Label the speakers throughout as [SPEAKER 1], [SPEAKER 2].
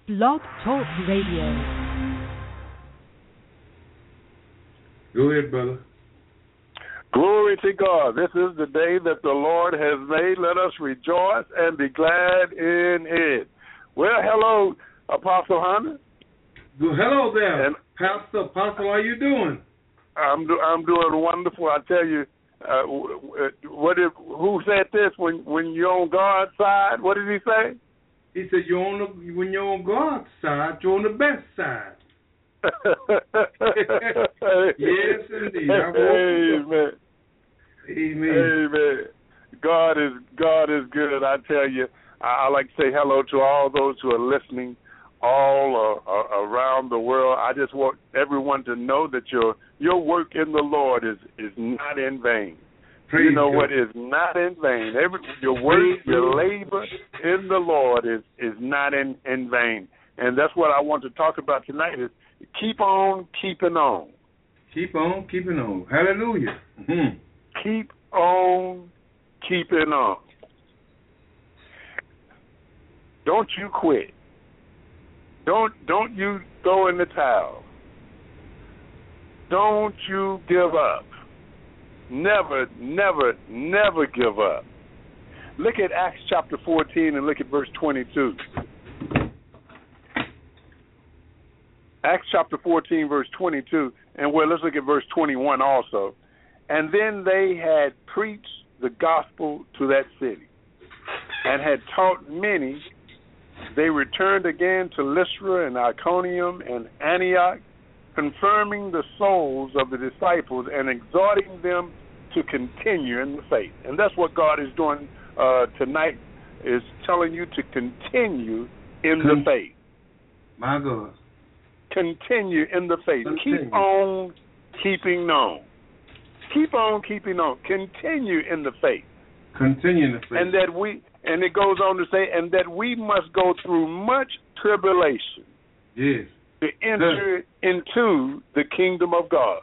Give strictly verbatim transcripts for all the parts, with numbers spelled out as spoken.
[SPEAKER 1] Blog Talk Radio.
[SPEAKER 2] Go ahead, brother.
[SPEAKER 3] Glory to God. This is the day that the Lord has made. Let us rejoice and be glad in it. Well, hello, Apostle Hunter.
[SPEAKER 2] Well, hello there,
[SPEAKER 3] and
[SPEAKER 2] Pastor. Apostle, how you doing?
[SPEAKER 3] I'm do, I'm doing wonderful. I tell you, uh, what if, who said this? When when you're on God's side, what did he say?
[SPEAKER 2] He said, "You're on the, when you're on God's side, you're on the best side." Yes, indeed.
[SPEAKER 3] Amen.
[SPEAKER 2] Amen.
[SPEAKER 3] Amen. God is God is good. I tell you, I, I like to say hello to all those who are listening all uh, uh, around the world. I just want everyone to know that your your work in the Lord is, is not in vain. Praise you know God. What is not in vain? Every, your work, Praise your labor in the Lord is, is not in, in vain. And that's what I want to talk about tonight is keep on keeping on.
[SPEAKER 2] Keep on keeping on. Hallelujah. Mm-hmm.
[SPEAKER 3] Keep on keeping on. Don't you quit. Don't don't you throw in the towel. Don't you give up. Never, never, never give up. Look at Acts chapter fourteen and look at verse twenty-two. Acts chapter fourteen, verse twenty-two, and well, let's look at verse twenty-one also. And then they had preached the gospel to that city and had taught many. They returned again to Lystra and Iconium and Antioch, confirming the souls of the disciples and exhorting them to continue in the faith. And that's what God is doing uh, tonight, is telling you to continue in Con- the faith.
[SPEAKER 2] My God.
[SPEAKER 3] Continue in the faith.
[SPEAKER 2] Continue.
[SPEAKER 3] Keep on keeping on. Keep on keeping on. Continue in the faith.
[SPEAKER 2] Continue in the faith.
[SPEAKER 3] And that we, and it goes on to say, and that we must go through much tribulation.
[SPEAKER 2] Yes.
[SPEAKER 3] To enter yeah. into the kingdom of God.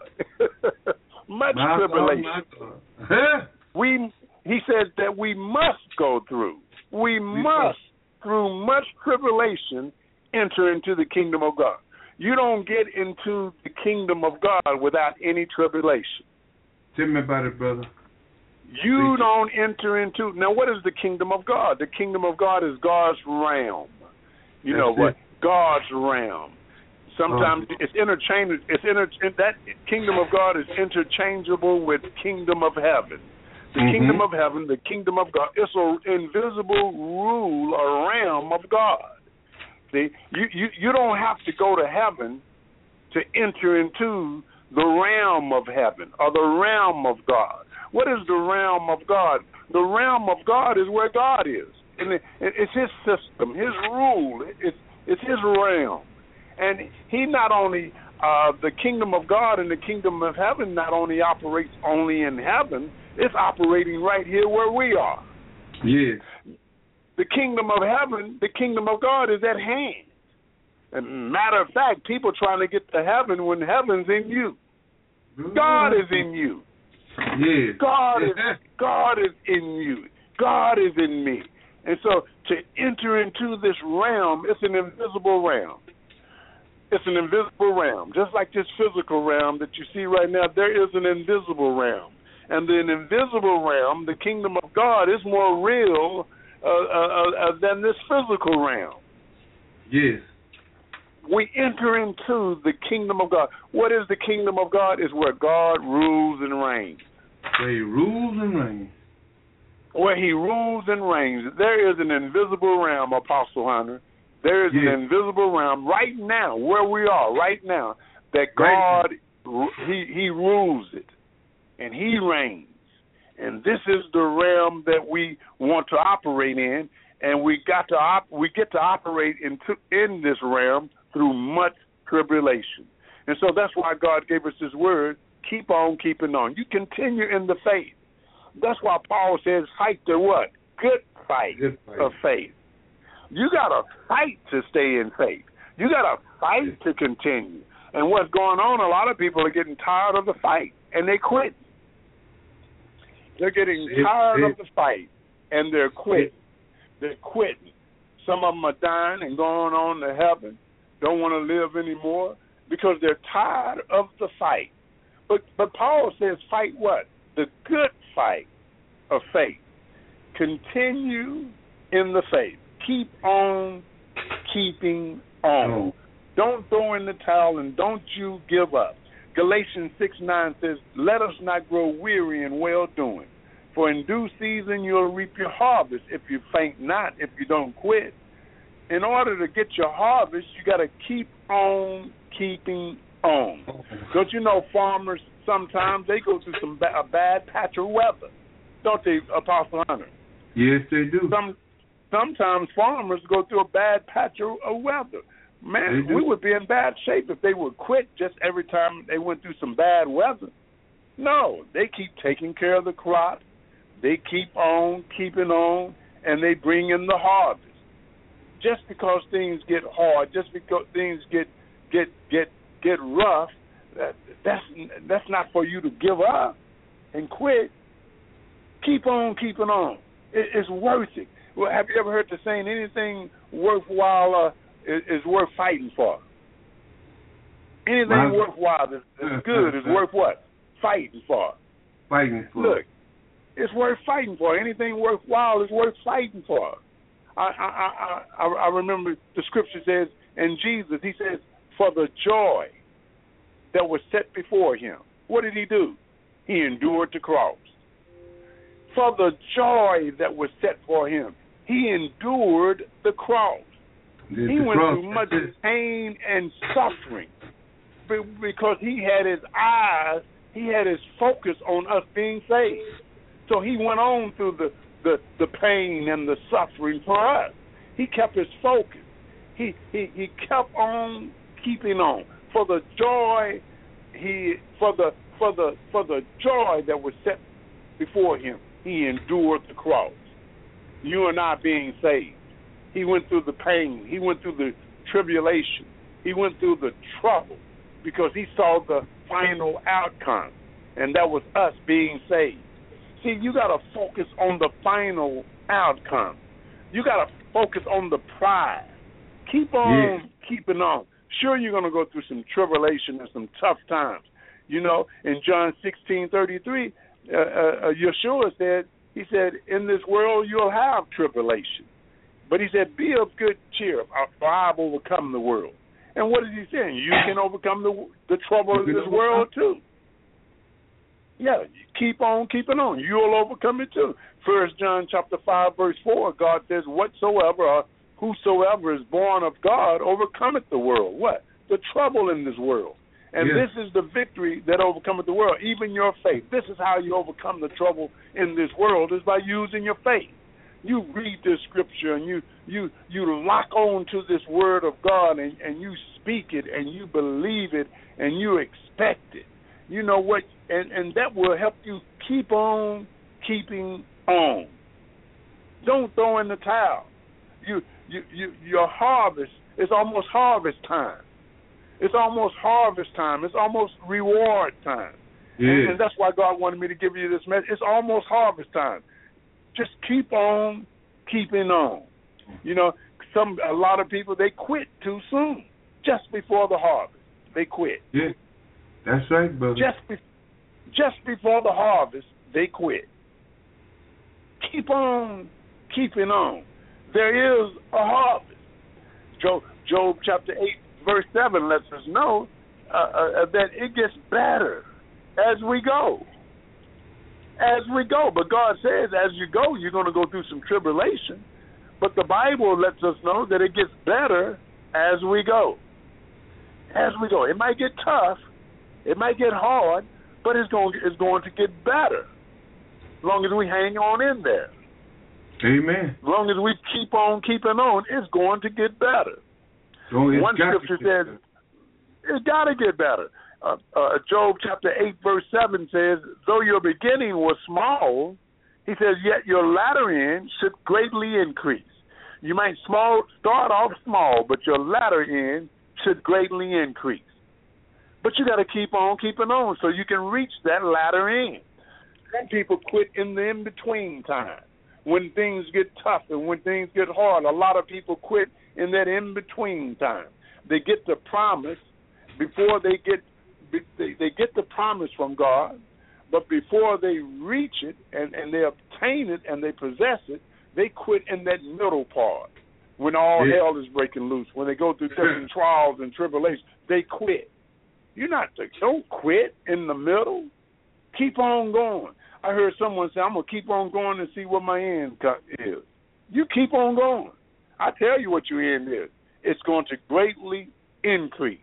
[SPEAKER 3] Much
[SPEAKER 2] my
[SPEAKER 3] tribulation.
[SPEAKER 2] God, my God.
[SPEAKER 3] we, he says that we must go through. We, we must, must, through much tribulation, enter into the kingdom of God. You don't get into the kingdom of God without any tribulation.
[SPEAKER 2] Tell me about it, brother.
[SPEAKER 3] You Please. don't enter into... Now, what is the kingdom of God? The kingdom of God is God's realm. You That's know what? It. God's realm. Sometimes oh. it's interchangeable. It's inter, that kingdom of God is interchangeable with kingdom of heaven. The mm-hmm. kingdom of heaven, the kingdom of God, it's an invisible rule or realm of God. See, you, you, you don't have to go to heaven to enter into the realm of heaven or the realm of God. What is the realm of God? The realm of God is where God is. And it, it's his system, his rule. It's, it's his realm. And he not only, uh, the kingdom of God and the kingdom of heaven not only operates only in heaven, it's operating right here where we are.
[SPEAKER 2] Yes.
[SPEAKER 3] The kingdom of heaven, the kingdom of God is at hand. And matter of fact, people trying to get to heaven when heaven's in you. God is in you.
[SPEAKER 2] Yes.
[SPEAKER 3] God is God is in you. God is in me. And so to enter into this realm, it's an invisible realm. It's an invisible realm. Just like this physical realm that you see right now, there is an invisible realm. And the invisible realm, the kingdom of God, is more real uh, uh, uh, than this physical realm.
[SPEAKER 2] Yes.
[SPEAKER 3] We enter into the kingdom of God. What is the kingdom of God? Is where God rules and reigns.
[SPEAKER 2] Where he rules and reigns.
[SPEAKER 3] Where he rules and reigns. There is an invisible realm, Apostle Hunter. There is yes. an invisible realm right now, where we are right now, that God, right. he, he rules it, and he reigns. And this is the realm that we want to operate in, and we got to op- we get to operate in, t- in this realm through much tribulation. And so that's why God gave us this word, keep on keeping on. You continue in the faith. That's why Paul says, fight the what? Good fight, Good fight. of faith. You got to fight to stay in faith. You got to fight to continue. And what's going on, a lot of people are getting tired of the fight, and they quit. They're getting tired of the fight, and they're quitting. They're quitting. Some of them are dying and going on to heaven, don't want to live anymore because they're tired of the fight. But but Paul says, fight what? The good fight of faith. Continue in the faith. Keep on keeping on. Don't throw in the towel and don't you give up. Galatians six nine says, let us not grow weary in well-doing, for in due season you'll reap your harvest if you faint not, if you don't quit. In order to get your harvest, you got to keep on keeping on. Don't you know farmers, sometimes they go through some ba- a bad patch of weather, don't they, Apostle Hunter?
[SPEAKER 2] Yes, they do.
[SPEAKER 3] Some Sometimes farmers go through a bad patch of, of weather. Man, we would be in bad shape if they would quit just every time they went through some bad weather. No, they keep taking care of the crop. They keep on keeping on, and they bring in the harvest. Just because things get hard, just because things get get get get rough, that, that's that's not for you to give up and quit. Keep on keeping on. It, it's worth it. Well, have you ever heard the saying, anything worthwhile uh, is, is worth fighting for? Anything My, worthwhile is, is good is worth what? Fighting for.
[SPEAKER 2] Fighting for.
[SPEAKER 3] Look, it's worth fighting for. Anything worthwhile is worth fighting for. I I I, I remember the scripture says, and Jesus, he says, for the joy that was set before him. What did he do? He endured the cross. For the joy that was set for him, he endured the cross.
[SPEAKER 2] There's
[SPEAKER 3] he
[SPEAKER 2] the
[SPEAKER 3] went
[SPEAKER 2] cross.
[SPEAKER 3] through much pain and suffering because he had his eyes, he had his focus on us being saved. So he went on through the, the, the pain and the suffering for us. He kept his focus. He, he he kept on keeping on. For the joy he for the for the for the joy that was set before him, he endured the cross. You and I being saved. He went through the pain. He went through the tribulation. He went through the trouble because he saw the final outcome, and that was us being saved. See, you got to focus on the final outcome. You got to focus on the prize. Keep on yeah. keeping on. Sure, you're going to go through some tribulation and some tough times. You know, in John sixteen thirty-three, uh, uh, Yeshua said, he said, in this world you'll have tribulation. But he said, be of good cheer, for I have overcome the world. And what is he saying? You can overcome the the trouble of this world too. Yeah, keep on keeping on. You'll overcome it too. First John chapter five, verse four, God says, whatsoever or whosoever is born of God overcometh the world. What? The trouble in this world. And yes. this is the victory that overcometh the world, even your faith. This is how you overcome the trouble in this world, is by using your faith. You read this scripture and you you you lock on to this word of God and, and you speak it and you believe it and you expect it. You know what? And, and that will help you keep on keeping on. Don't throw in the towel. You you, you your harvest is almost harvest time. It's almost harvest time. It's almost reward time. Yeah. And, and that's why God wanted me to give you this message. It's almost harvest time. Just keep on keeping on. You know, some a lot of people, they quit too soon, just before the harvest. They quit.
[SPEAKER 2] Yeah, that's right, brother.
[SPEAKER 3] Just, be, just before the harvest, they quit. Keep on keeping on. There is a harvest. Job, Job chapter eight, verse seven lets us know uh, uh, that it gets better as we go. As we go. But God says as you go, you're going to go through some tribulation. But the Bible lets us know that it gets better as we go. As we go. It might get tough. It might get hard, but it's going, it's going to get better as long as we hang on in there.
[SPEAKER 2] Amen.
[SPEAKER 3] As long as we keep on keeping on, it's going to get better.
[SPEAKER 2] Oh,
[SPEAKER 3] One scripture says, it's got to get better. Uh, uh, Job chapter eight, verse seven says, though your beginning was small, he says, yet your latter end should greatly increase. You might small start off small, but your latter end should greatly increase. But you got to keep on keeping on so you can reach that latter end. Some people quit in the in-between time. when things get tough and when things get hard. A lot of people quit in that in-between time. They get the promise before they get they, they get the promise from God, but before they reach it and, and they obtain it and they possess it, they quit in that middle part. When all yeah. hell is breaking loose, when they go through different trials and tribulations, they quit. You're not, don't quit in the middle. Keep on going. I heard someone say, I'm going to keep on going and see what my end is. You keep on going. I tell you what your end is. It's going to greatly increase.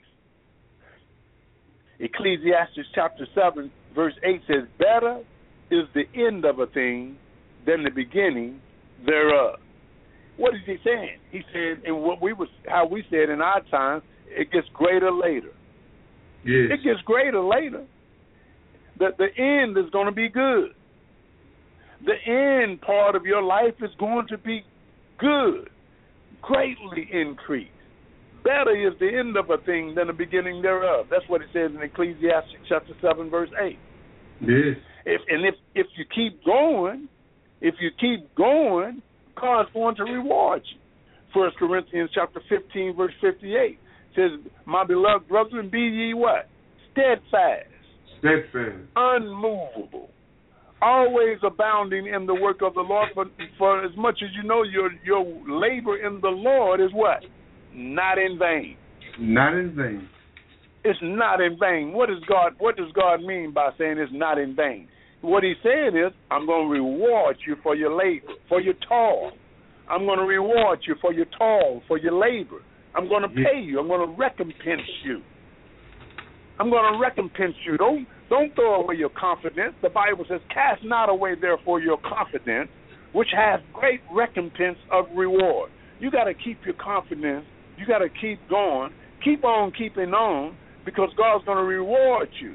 [SPEAKER 3] Ecclesiastes chapter seven, verse eight says, better is the end of a thing than the beginning thereof. What is he saying? He said, and what we was, how we said in our time, it gets greater later.
[SPEAKER 2] Yes.
[SPEAKER 3] It gets greater later. The, the end is going to be good. The end part of your life is going to be good, greatly increased. Better is the end of a thing than the beginning thereof. That's what it says in Ecclesiastes chapter seven, verse eight.
[SPEAKER 2] Yes.
[SPEAKER 3] If, and if, if you keep going, if you keep going, God's going to reward you. First Corinthians chapter fifteen, verse fifty-eight says, my beloved brethren, be ye what? Steadfast.
[SPEAKER 2] Steadfast.
[SPEAKER 3] Unmovable. Always abounding in the work of the Lord, for, for as much as you know your your labor in the Lord is what? Not in vain.
[SPEAKER 2] Not in vain.
[SPEAKER 3] It's not in vain. What does God what does God mean by saying it's not in vain? What he's saying is, I'm going to reward you for your labor, for your toil. I'm going to reward you for your toil, for your labor. I'm going to pay you. I'm going to recompense you. I'm going to recompense you. Don't, don't throw away your confidence. The Bible says, cast not away, therefore, your confidence, which has great recompense of reward. You got to keep your confidence. You got to keep going. Keep on keeping on, because God's going to reward you.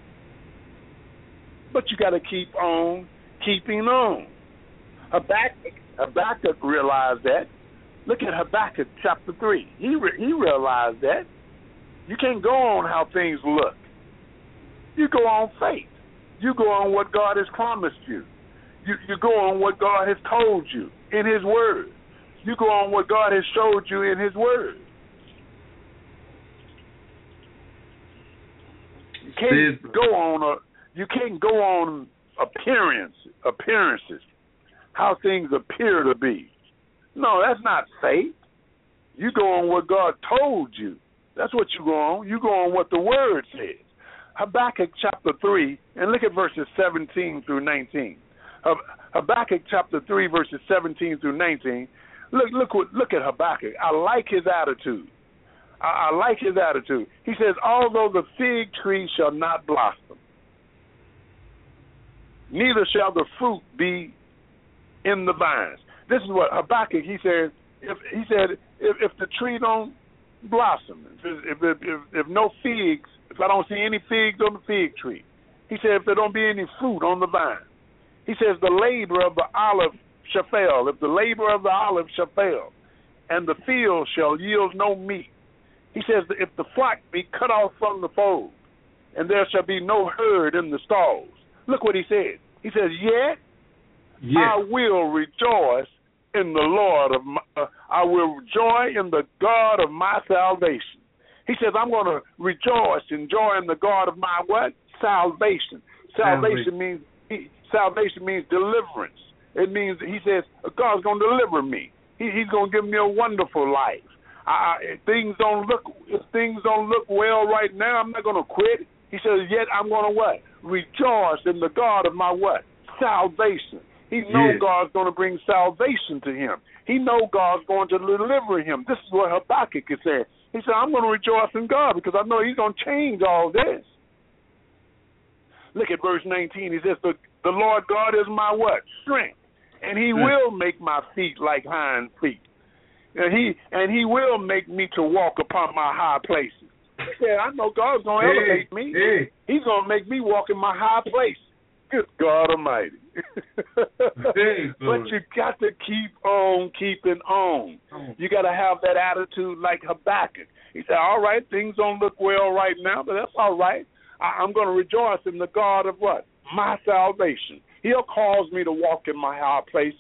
[SPEAKER 3] But you got to keep on keeping on. Habakkuk, Habakkuk realized that. Look at Habakkuk chapter three. He re- he realized that. You can't go on how things look. You go on faith. You go on what God has promised you. You, you go on what God has told you in his word. You go on what God has showed you in his word. You can't go on a You can't go on appearance, appearances, how things appear to be. No, that's not faith. You go on what God told you. That's what you go on. You go on what the Word says. Habakkuk chapter three, and look at verses seventeen through nineteen. Habakkuk chapter three, verses seventeen through nineteen. Look, look, what, look at Habakkuk. I like his attitude. I, I like his attitude. He says, although the fig tree shall not blossom, neither shall the fruit be in the vines. This is what Habakkuk, he said, if he said, if, if the tree don't blossom, if, if, if, if no figs, if I don't see any figs on the fig tree, he said, if there don't be any fruit on the vine, he says, the labor of the olive shall fail, if the labor of the olive shall fail, and the field shall yield no meat. He says, if the flock be cut off from the fold, and there shall be no herd in the stalls. Look what he said. He says, yet yes. I will rejoice in the Lord of my, uh, I will joy in the God of my salvation. He says, I'm going to rejoice and joy in the God of my what? Salvation. Salvation, salvation. means he, salvation means deliverance. It means, he says, God's going to deliver me. He, he's going to give me a wonderful life. I, if things don't look, if things don't look well right now, I'm not going to quit. He says, yet I'm going to what? Rejoice in the God of my what? Salvation. He knows yes. God's going to bring salvation to him. He knows God's going to deliver him. This is what Habakkuk is saying. He said, I'm going to rejoice in God because I know he's going to change all this. Look at verse nineteen. He says, the, the Lord God is my what? Strength. And he yes. will make my feet like hind feet. And he and he will make me to walk upon my high places. He said, I know God's going to
[SPEAKER 2] hey,
[SPEAKER 3] elevate me.
[SPEAKER 2] Hey.
[SPEAKER 3] He's going to make me walk in my high place. Good God Almighty.
[SPEAKER 2] hey,
[SPEAKER 3] but you got to keep on keeping on. You got to have that attitude like Habakkuk. He said, all right, things don't look well right now, but that's all right. I, I'm going to rejoice in the God of what? My salvation. He'll cause me to walk in my high places.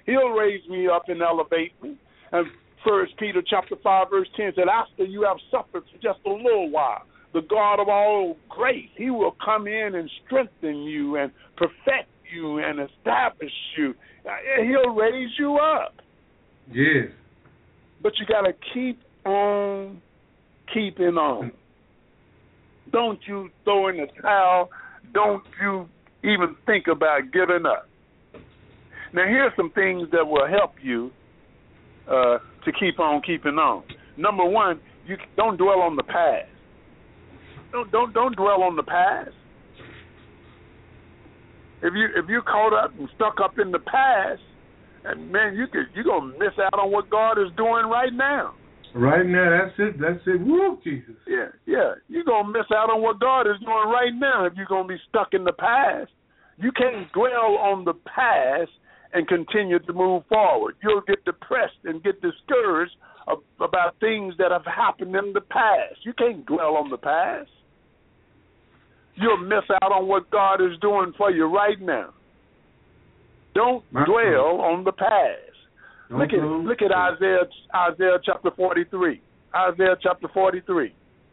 [SPEAKER 3] He'll raise me up and elevate me. And First Peter chapter five, verse ten said, after you have suffered for just a little while, the God of all grace, he will come in and strengthen you and perfect you and establish you. He'll raise you up.
[SPEAKER 2] Yes.
[SPEAKER 3] But you got to keep on keeping on. Don't you throw in the towel. Don't you even think about giving up. Now, here's some things that will help you uh, to keep on keeping on. Number one, you don't dwell on the past. Don't don't don't dwell on the past. If you if you're caught up and stuck up in the past, and man, you could you're gonna miss out on what God is doing right now.
[SPEAKER 2] Right now, that's it. That's it. Woo, Jesus.
[SPEAKER 3] Yeah, yeah. You're gonna miss out on what God is doing right now if you're gonna be stuck in the past. You can't dwell on the past and continue to move forward. You'll get depressed and get discouraged of, about things that have happened in the past. You can't dwell on the past. You'll miss out on what God is doing for you right now. Don't My dwell God. on the past. Don't look at go. look at Isaiah Isaiah chapter forty-three. Isaiah chapter forty-three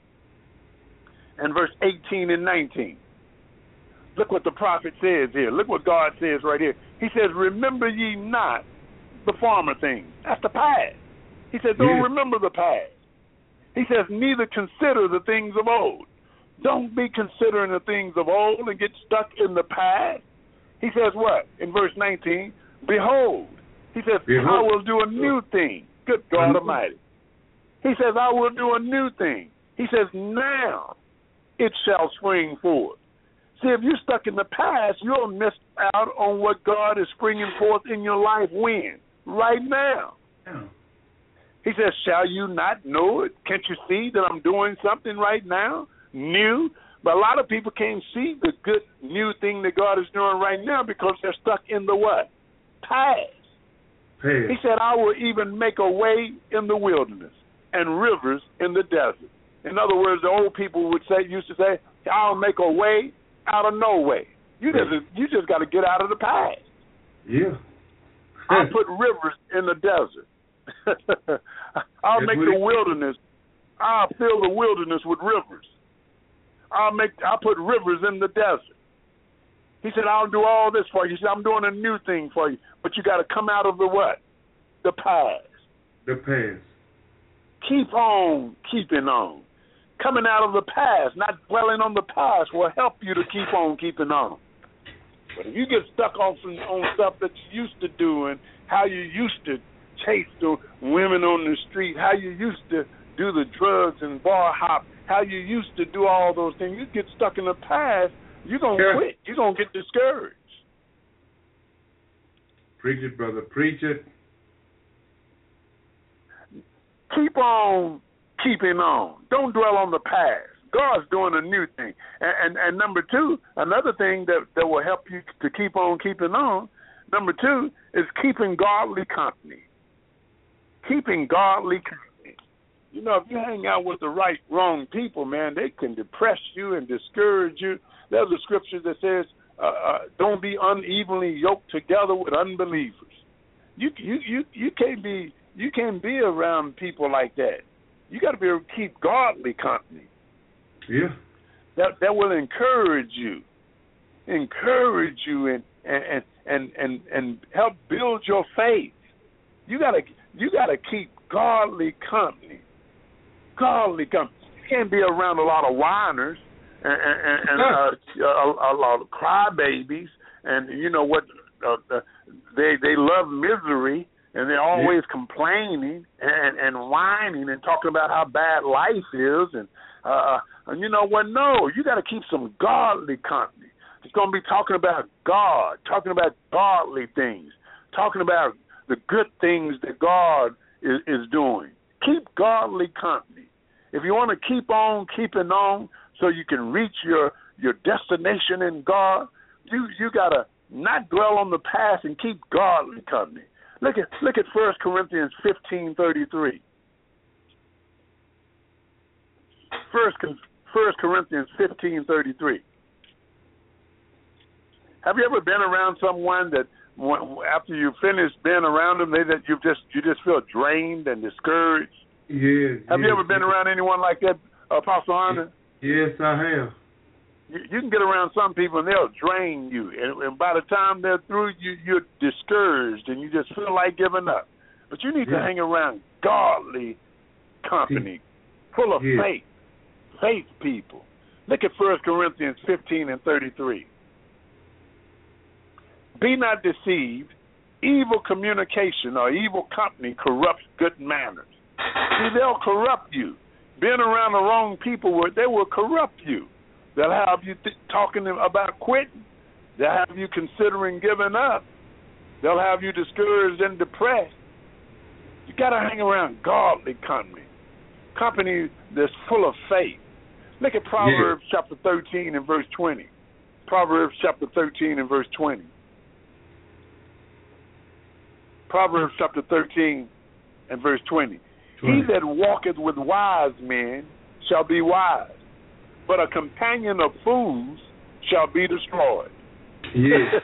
[SPEAKER 3] and verse eighteen and nineteen. Look what the prophet says here. Look what God says right here. He says, remember ye not the former things. That's the past. He says, don't yeah. remember the past. He says, neither consider the things of old. Don't be considering the things of old and get stuck in the past. He says what? In verse nineteen, behold. He says, behold. I will do a new thing. Good God Almighty. He says, I will do a new thing. He says, now it shall spring forth. See, if you're stuck in the past, you'll miss out on what God is springing forth in your life when? Right now. Yeah. He says, shall you not know it? Can't you see that I'm doing something right now? New? But a lot of people can't see the good new thing that God is doing right now because they're stuck in the what? Past. Past. He said, I will even make a way in the wilderness and rivers in the desert. In other words, the old people would say, used to say, I'll make a way out of no way. You just you just got to get out of the past.
[SPEAKER 2] Yeah.
[SPEAKER 3] I'll put rivers in the desert. I'll That's make the wilderness. I'll fill the wilderness with rivers. I'll make. I'll put rivers in the desert. He said, I'll do all this for you. He said, I'm doing a new thing for you. But you got to come out of the what? The past.
[SPEAKER 2] The past.
[SPEAKER 3] Keep on keeping on. Coming out of the past, not dwelling on the past, will help you to keep on keeping on. But if you get stuck on some, on stuff that you used to do and how you used to chase the women on the street, how you used to do the drugs and bar hop, how you used to do all those things, you get stuck in the past, you're going to yeah. quit. You're going to get discouraged.
[SPEAKER 2] Preach it, brother. Preach it.
[SPEAKER 3] Keep on keeping on. Don't dwell on the past. God's doing a new thing. And, and and number two, another thing that, that will help you to keep on keeping on, number two, is keeping godly company. Keeping godly company. You know, if you hang out with the right, wrong people, man, they can depress you and discourage you. There's a scripture that says, uh, uh, don't be unevenly yoked together with unbelievers. You you you you can't be you can't be around people like that. You got to be able to keep godly company.
[SPEAKER 2] Yeah.
[SPEAKER 3] That that will encourage you, encourage you, and and and and and help build your faith. You gotta you gotta keep godly company. Godly company. You can't be around a lot of whiners and, and, and uh, a, a lot of crybabies, and you know what? Uh, they they love misery. And they're always yeah. complaining and, and whining and talking about how bad life is. And, uh, and you know what? No, you got to keep some godly company. It's going to be talking about God, talking about godly things, talking about the good things that God is, is doing. Keep godly company. If you want to keep on keeping on so you can reach your, your destination in God, you, you got to not dwell on the past and keep godly company. Look at look at First Corinthians fifteen thirty three. First First Corinthians fifteen thirty three. Have you ever been around someone that after you finish being around them, they that you just you just feel drained and discouraged.
[SPEAKER 2] Yes.
[SPEAKER 3] Have
[SPEAKER 2] yes,
[SPEAKER 3] you ever been
[SPEAKER 2] yes.
[SPEAKER 3] around anyone like that, Apostle Hunter?
[SPEAKER 2] Yes, I have.
[SPEAKER 3] You, you can get around some people and they'll drain you, and, and by the time they're through, you you're discouraged and you just feel like giving up. But you need
[SPEAKER 2] yes.
[SPEAKER 3] to hang around godly company, full of
[SPEAKER 2] yes.
[SPEAKER 3] faith, faith people. Look at First Corinthians fifteen and thirty-three. Be not deceived. Evil communication or evil company corrupts good manners. See, they'll corrupt you. Being around the wrong people, they will corrupt you. They'll have you th- talking about quitting. They'll have you considering giving up. They'll have you discouraged and depressed. You got to hang around godly company, company that's full of faith. Look at Proverbs yeah. chapter thirteen and verse twenty. Proverbs chapter thirteen and verse twenty. Proverbs chapter thirteen and verse twenty. twenty. He that walketh with wise men shall be wise, but a companion of fools shall be destroyed.
[SPEAKER 2] Yes.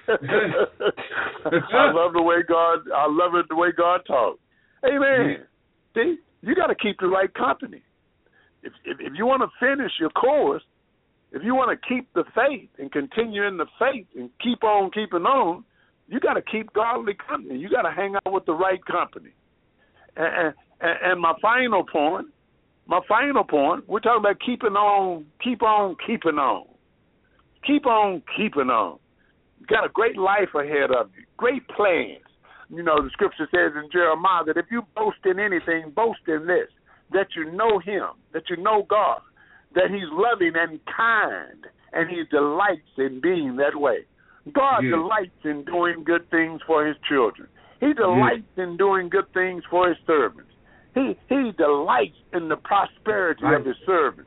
[SPEAKER 3] I love the way God. I love it the way God talks. Amen. Yes. See, you got to keep the right company. If, if if you want to finish your course, if you want to keep the faith and continue in the faith and keep on keeping on, you got to keep godly company. You got to hang out with the right company. And, and, and my final point, my final point, we're talking about keeping on, keep on keeping on. Keep on keeping on. You got a great life ahead of you, great plans. You know, the scripture says in Jeremiah that if you boast in anything, boast in this, that you know him, that you know God, that he's loving and kind, and he delights in being that way. God yes. delights in doing good things for his children. He delights yes. in doing good things for his servants. He he delights in the prosperity right. of his servants.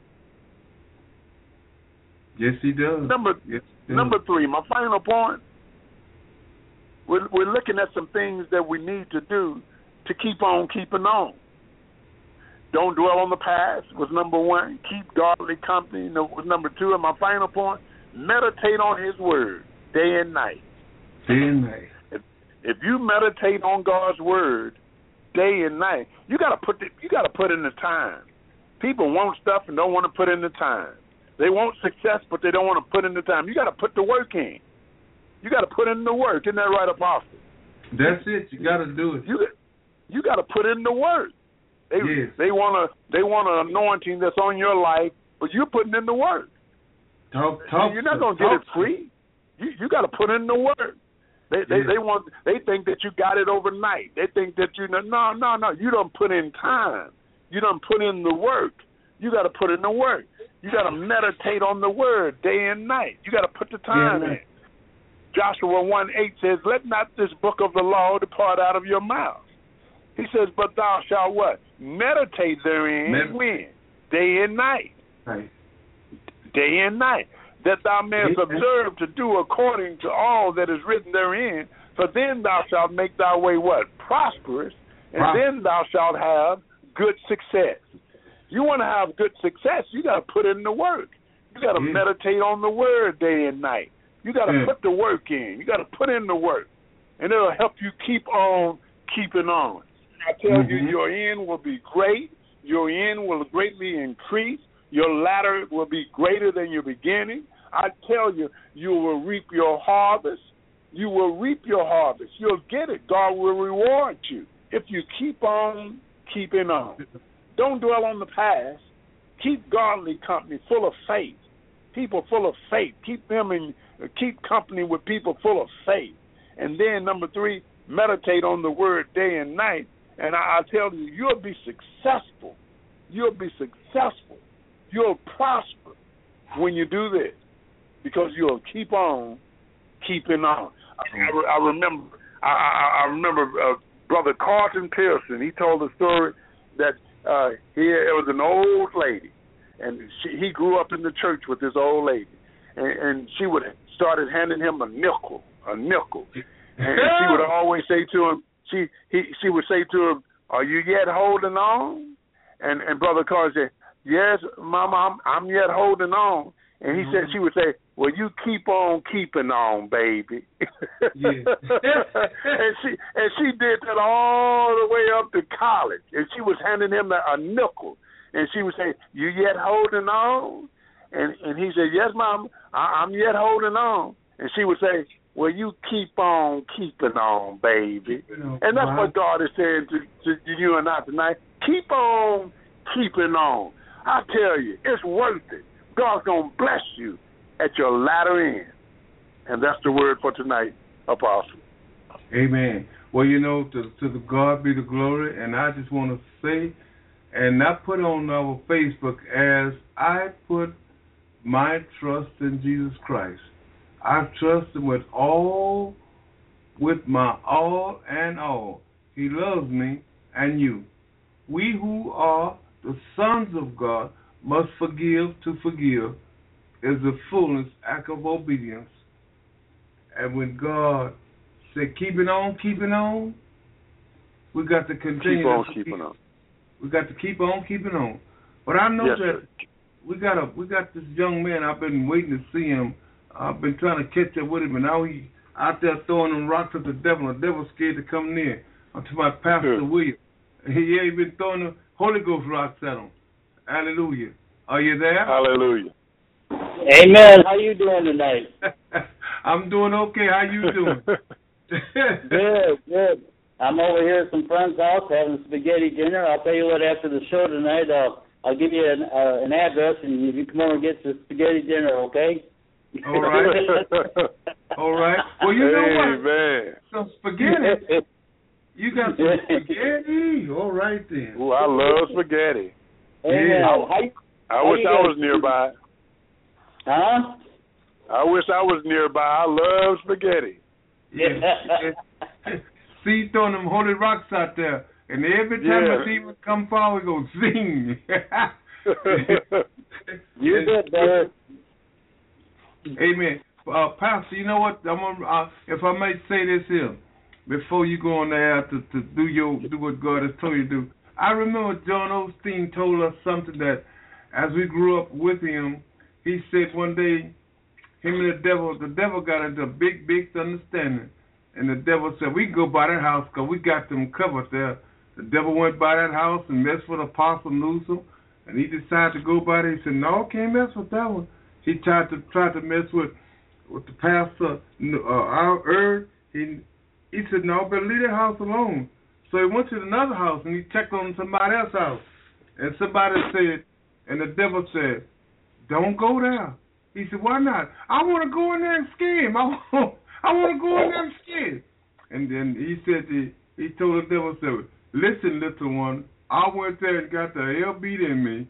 [SPEAKER 2] Yes, he does.
[SPEAKER 3] Number
[SPEAKER 2] yes, he does.
[SPEAKER 3] Number three, my final point, we're, we're looking at some things that we need to do to keep on keeping on. Don't dwell on the past was number one. Keep godly company was number two. And my final point, meditate on his word day and night.
[SPEAKER 2] Day and night.
[SPEAKER 3] If, if you meditate on God's word day and night, you got to put the, you got to put in the time. People want stuff and don't want to put in the time. They want success, but they don't want to put in the time. You got to put the work in. You got to put in the work. Isn't that right, Apostle?
[SPEAKER 2] That's it. You got to do it.
[SPEAKER 3] You you got to put in the work. They
[SPEAKER 2] yes.
[SPEAKER 3] they want a they want an anointing that's on your life, but you're putting in the work.
[SPEAKER 2] Talk, talk.
[SPEAKER 3] You're not gonna get it free. You you got to put in the work. They they
[SPEAKER 2] yes.
[SPEAKER 3] they want they think that you got it overnight. They think that you no no no. You don't put in time. You don't put in the work. You got to put in the work. You got to meditate on the word day and night. You got to put the time yeah, in. Joshua one eight says, "Let not this book of the law depart out of your mouth." He says, "But thou shalt what? Meditate therein Med- when? Day and night.
[SPEAKER 2] Right.
[SPEAKER 3] Day and night. That thou mayest observe to do according to all that is written therein. For then thou shalt make thy way what? Prosperous. And wow. then thou shalt have good success." You want to have good success, you got to put in the work. You got to yeah. meditate on the word day and night. You got to yeah. put the work in. You got to put in the work. And it'll help you keep on keeping on. I tell mm-hmm. you, your end will be great. Your end will greatly increase. Your latter will be greater than your beginning. I tell you, you will reap your harvest. You will reap your harvest. You'll get it. God will reward you if you keep on keeping on. Don't dwell on the past. Keep godly company full of faith. People full of faith. Keep them in. Keep company with people full of faith. And then number three, meditate on the word day and night. And I, I tell you, you'll be successful. You'll be successful. You'll prosper when you do this because you'll keep on keeping on. I, I, I remember. I, I, I remember uh, Brother Carlton Pearson. He told a story that. Uh, here it was an old lady, and she, he grew up in the church with this old lady, and, and she would started handing him a nickel, a nickel, and, and she would always say to him, she he she would say to him, "Are you yet holding on?" And and Brother Carl said, "Yes, Mama, I'm, I'm yet holding on." And he mm-hmm. said, she would say, well, you keep on keeping on, baby.
[SPEAKER 2] Yeah.
[SPEAKER 3] and she and she did that all the way up to college. And she was handing him a, a nickel. And she would say, you yet holding on? And and he said, yes, Mom, I, I'm yet holding on. And she would say, well, you keep on keeping on, baby. On, and that's right. What God is saying to, to, to you and I tonight. Keep on keeping on. I tell you, it's worth it. God's going to bless you at your latter end. And that's the word for tonight, Apostle.
[SPEAKER 2] Amen. Well, you know, to, to the God be the glory. And I just want to say, and I put on our Facebook, as I put my trust in Jesus Christ. I trust him with all, with my all and all. He loves me and you. We who are the sons of God must forgive. To forgive is the fullness act of obedience. And when God said, keep it on, keep it on, we got to continue.
[SPEAKER 3] Keep on
[SPEAKER 2] to
[SPEAKER 3] keeping
[SPEAKER 2] keep,
[SPEAKER 3] on.
[SPEAKER 2] We got to keep on keeping on. But I know
[SPEAKER 3] yes,
[SPEAKER 2] that
[SPEAKER 3] sir.
[SPEAKER 2] we got a we got this young man. I've been waiting to see him. I've been trying to catch up with him, and now he out there throwing them rocks at the devil. The devil's scared to come near. Unto my Pastor
[SPEAKER 3] Good.
[SPEAKER 2] William. He ain't been throwing the Holy Ghost rocks at him. Hallelujah. Are you there?
[SPEAKER 3] Hallelujah.
[SPEAKER 4] Amen. How you doing tonight?
[SPEAKER 2] I'm doing okay. How you doing?
[SPEAKER 4] Good, good. I'm over here at some friend's house having spaghetti dinner. I'll tell you what, after the show tonight, uh, I'll give you an, uh, an address, and you come over and get some spaghetti dinner, okay?
[SPEAKER 2] All right. All right. Well, you know
[SPEAKER 3] hey,
[SPEAKER 2] what?
[SPEAKER 3] Man.
[SPEAKER 2] Some spaghetti. You got some spaghetti? All right, then.
[SPEAKER 3] Ooh, I love spaghetti.
[SPEAKER 4] Hey,
[SPEAKER 2] yeah.
[SPEAKER 4] how, how you,
[SPEAKER 3] I
[SPEAKER 4] how
[SPEAKER 3] wish I was nearby.
[SPEAKER 4] Huh?
[SPEAKER 3] I wish I was nearby. I love spaghetti.
[SPEAKER 2] Yeah. See, throwing them holy rocks out there. And every time
[SPEAKER 3] yeah.
[SPEAKER 2] a demon come forward, we go zing.
[SPEAKER 4] You good, brother.
[SPEAKER 2] Amen. Uh, Pastor, you know what? I'm gonna, uh, if I may say this here, before you go on there to, to do your do what God has told you to do. I remember John Osteen told us something that, as we grew up with him, he said one day, him and the devil, the devil got into a big, big understanding. And the devil said, we can go by that house because we got them covered there. The devil went by that house and messed with Apostle Newsom. And he decided to go by there. He said, no, can't mess with that one. He tried to try to mess with with the pastor, uh, our Erd. He, he said, no, but leave that house alone. So he went to another house and he checked on somebody else's house. And somebody said, and the devil said, don't go there. He said, why not? I want to go in there and scare him. I want, I want to go in there and scare him. And then he said, he, he told the devil, said, listen, little one, I went there and got the hell beat in me.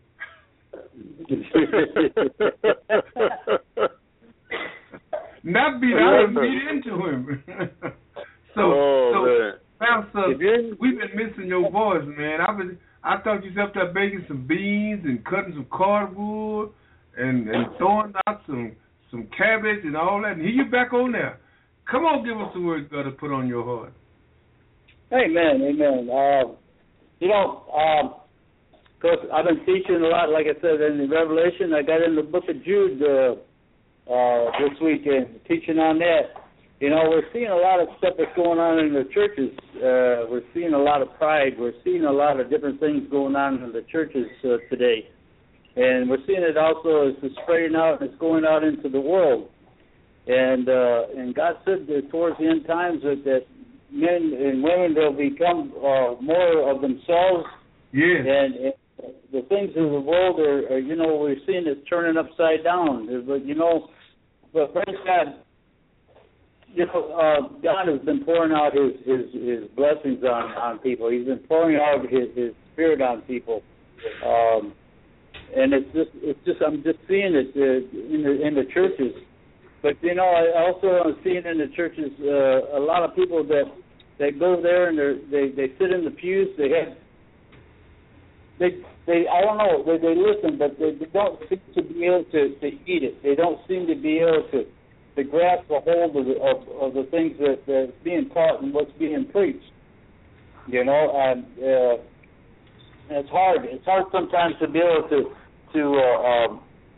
[SPEAKER 2] Not beat out, beat into him. so,
[SPEAKER 3] oh,
[SPEAKER 2] so Pastor, we've been missing your voice, man. I was, I thought you was up there baking some beans and cutting some cardboard and, and throwing out some some cabbage and all that. And here you back on there. Come on, give us the words God has put on your heart.
[SPEAKER 4] Amen, amen. Uh, you know, um, cause I've been teaching a lot, like I said, in the Revelation. I got in the book of Jude uh, uh, this weekend, teaching on that. You know, we're seeing a lot of stuff that's going on in the churches. Uh, we're seeing a lot of pride. We're seeing a lot of different things going on in the churches uh, today. And we're seeing it also as it's spreading out and it's going out into the world. And uh, and God said that towards the end times that, that men and women, they'll become uh, more of themselves.
[SPEAKER 2] Yeah.
[SPEAKER 4] And, and the things of the world are, are, you know, we're seeing it turning upside down. But, you know, but praise God, you know, uh, God has been pouring out his, his, his blessings on, on people. He's been pouring out his, his spirit on people. Um, and it's just, it's just, I'm just seeing it uh, in the in the churches. But, you know, I also am seeing in the churches uh, a lot of people that, that go there and they they sit in the pews. They have, they, they I don't know, they, they listen, but they, they don't seem to be able to, to eat it. They don't seem to be able to, to grasp a hold of the, of, of the things that, that's being taught and what's being preached. You know, and uh, it's hard. It's hard sometimes to be able to, to uh, um,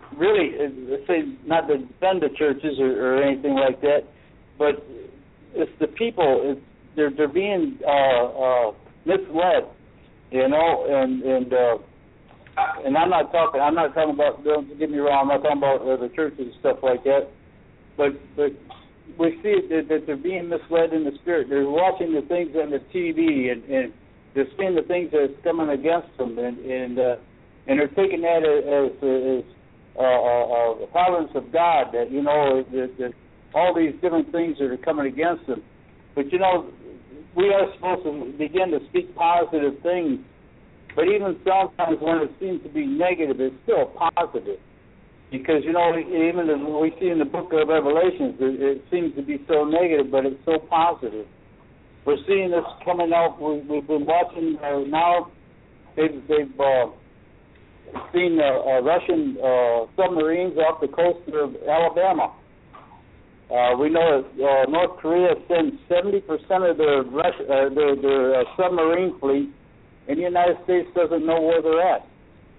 [SPEAKER 4] really, let's say, not to defend the churches or, or anything like that, but it's the people. It's, they're they're being uh, uh, misled, you know, and and uh, and I'm not talking. I'm not talking about. Don't get me wrong. I'm not talking about uh, the churches and stuff like that. But but we see that, that they're being misled in the spirit. They're watching the things on the T V and, and they're seeing the things that's coming against them, and and uh, and they're taking that as as, as uh, uh, the providence of God. That you know that, that all these different things that are coming against them. But you know, we are supposed to begin to speak positive things. But even sometimes when it seems to be negative, it's still positive. Because, you know, even as we see in the book of Revelations, it, it seems to be so negative, but it's so positive. We're seeing this coming out. We, we've been watching uh, now. They've, they've uh, seen uh, uh, Russian uh, submarines off the coast of Alabama. Uh, we know that uh, North Korea sends seventy percent of their, Russia, uh, their, their uh, submarine fleet, and the United States doesn't know where they're at.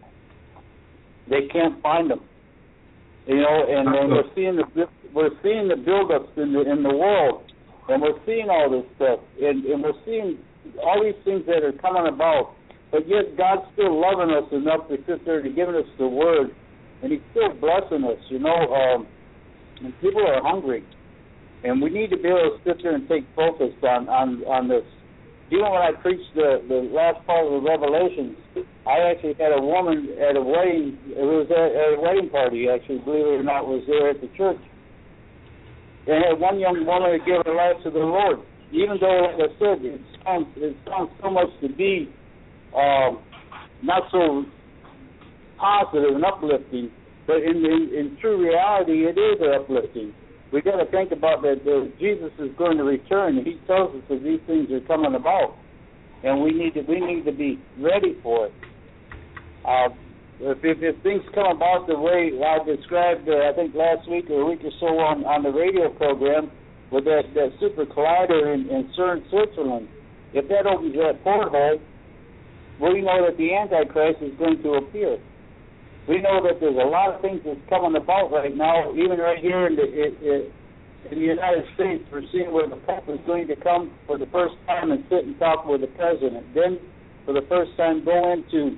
[SPEAKER 4] They can't find them. You know, and, and we're seeing the we're seeing the buildups in the in the world, and we're seeing all this stuff, and, and we're seeing all these things that are coming about. But yet God's still loving us enough to sit there to give us the word, and He's still blessing us. You know, um, and people are hungry, and we need to be able to sit there and take focus on on, on this. Even when I preached the, the last part of the Revelations, I actually had a woman at a wedding. It was at, at a wedding party, actually, believe it or not, was there at the church. And had one young woman that gave her life to the Lord. Even though, like I said, it sounds it sounds so much to be um, not so positive and uplifting, but in, in in true reality, it is uplifting. We got to think about that, that Jesus is going to return, and He tells us that these things are coming about, and we need to we need to be ready for it. Uh, if, if, if things come about the way I described, uh, I think last week or a week or so on, on the radio program with that, that super collider in, in CERN, Switzerland, if that opens that porthole, we know that the Antichrist is going to appear. We know that there's a lot of things that's coming about right now, even right here in the, it, it, in the United States. We're seeing where the Pope is going to come for the first time and sit and talk with the President. Then, for the first time, go into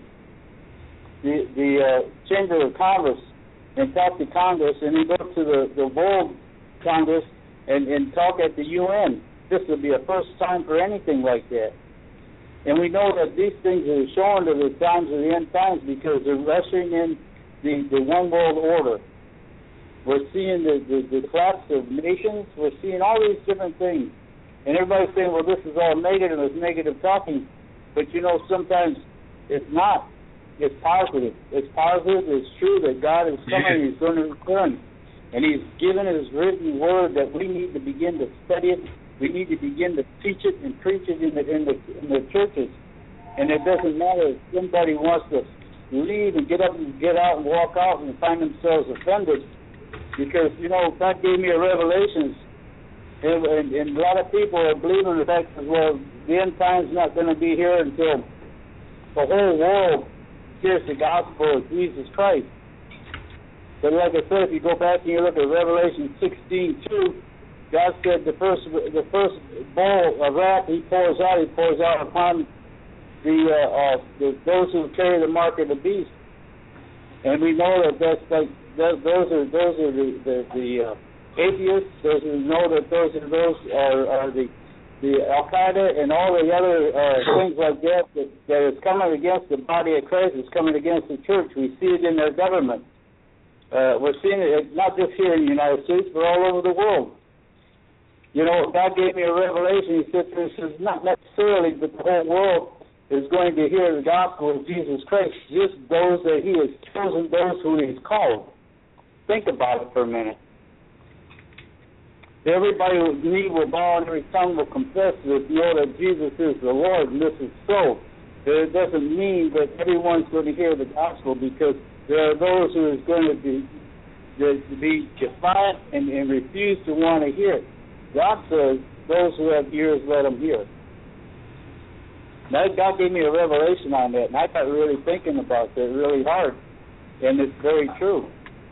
[SPEAKER 4] the, the uh, Chamber of Congress and talk to Congress, and then go to the, the World Congress and, and talk at the U N. This will be a first time for anything like that. And we know that these things are showing to the times of the end times because they're ushering in the, the one world order. We're seeing the, the, the collapse of nations. We're seeing all these different things. And everybody's saying, well, this is all negative, it's negative talking. But, you know, sometimes it's not. It's positive. It's positive. It's true that God is coming. He's going to return. And He's given His written word that we need to begin to study it. We need to begin to teach it and preach it in the, in the in the churches. And it doesn't matter if somebody wants to leave and get up and get out and walk out and find themselves offended. Because, you know, God gave me a revelation. And, and, and a lot of people are believing the fact that, well, the end time's not going to be here until the whole world hears the gospel of Jesus Christ. But like I said, if you go back and you look at Revelation sixteen two, God said the first the first bowl of wrath He pours out, He pours out upon the, uh, uh, the those who carry the mark of the beast, and we know that that's like that, those are those are the the, the uh, atheists. Those who know that those are those are, are the the Al Qaeda and all the other uh, things like that, that that is coming against the body of Christ. Is coming against the church. We see it in their government. Uh, we're seeing it not just here in the United States, but all over the world. You know, God gave me a revelation. He said, this is not necessarily that the whole world is going to hear the gospel of Jesus Christ, just those that He has chosen, those who He's called. Think about it for a minute. Everybody with knee will bow and every tongue will confess this, know that Jesus is the Lord, and this is so. But it doesn't mean that everyone's going to hear the gospel, because there are those who are going to be, to be defiant and, and refuse to want to hear it. God says, those who have ears, let them hear. Now, God gave me a revelation on that, and I got really thinking about that really hard, and it's very true.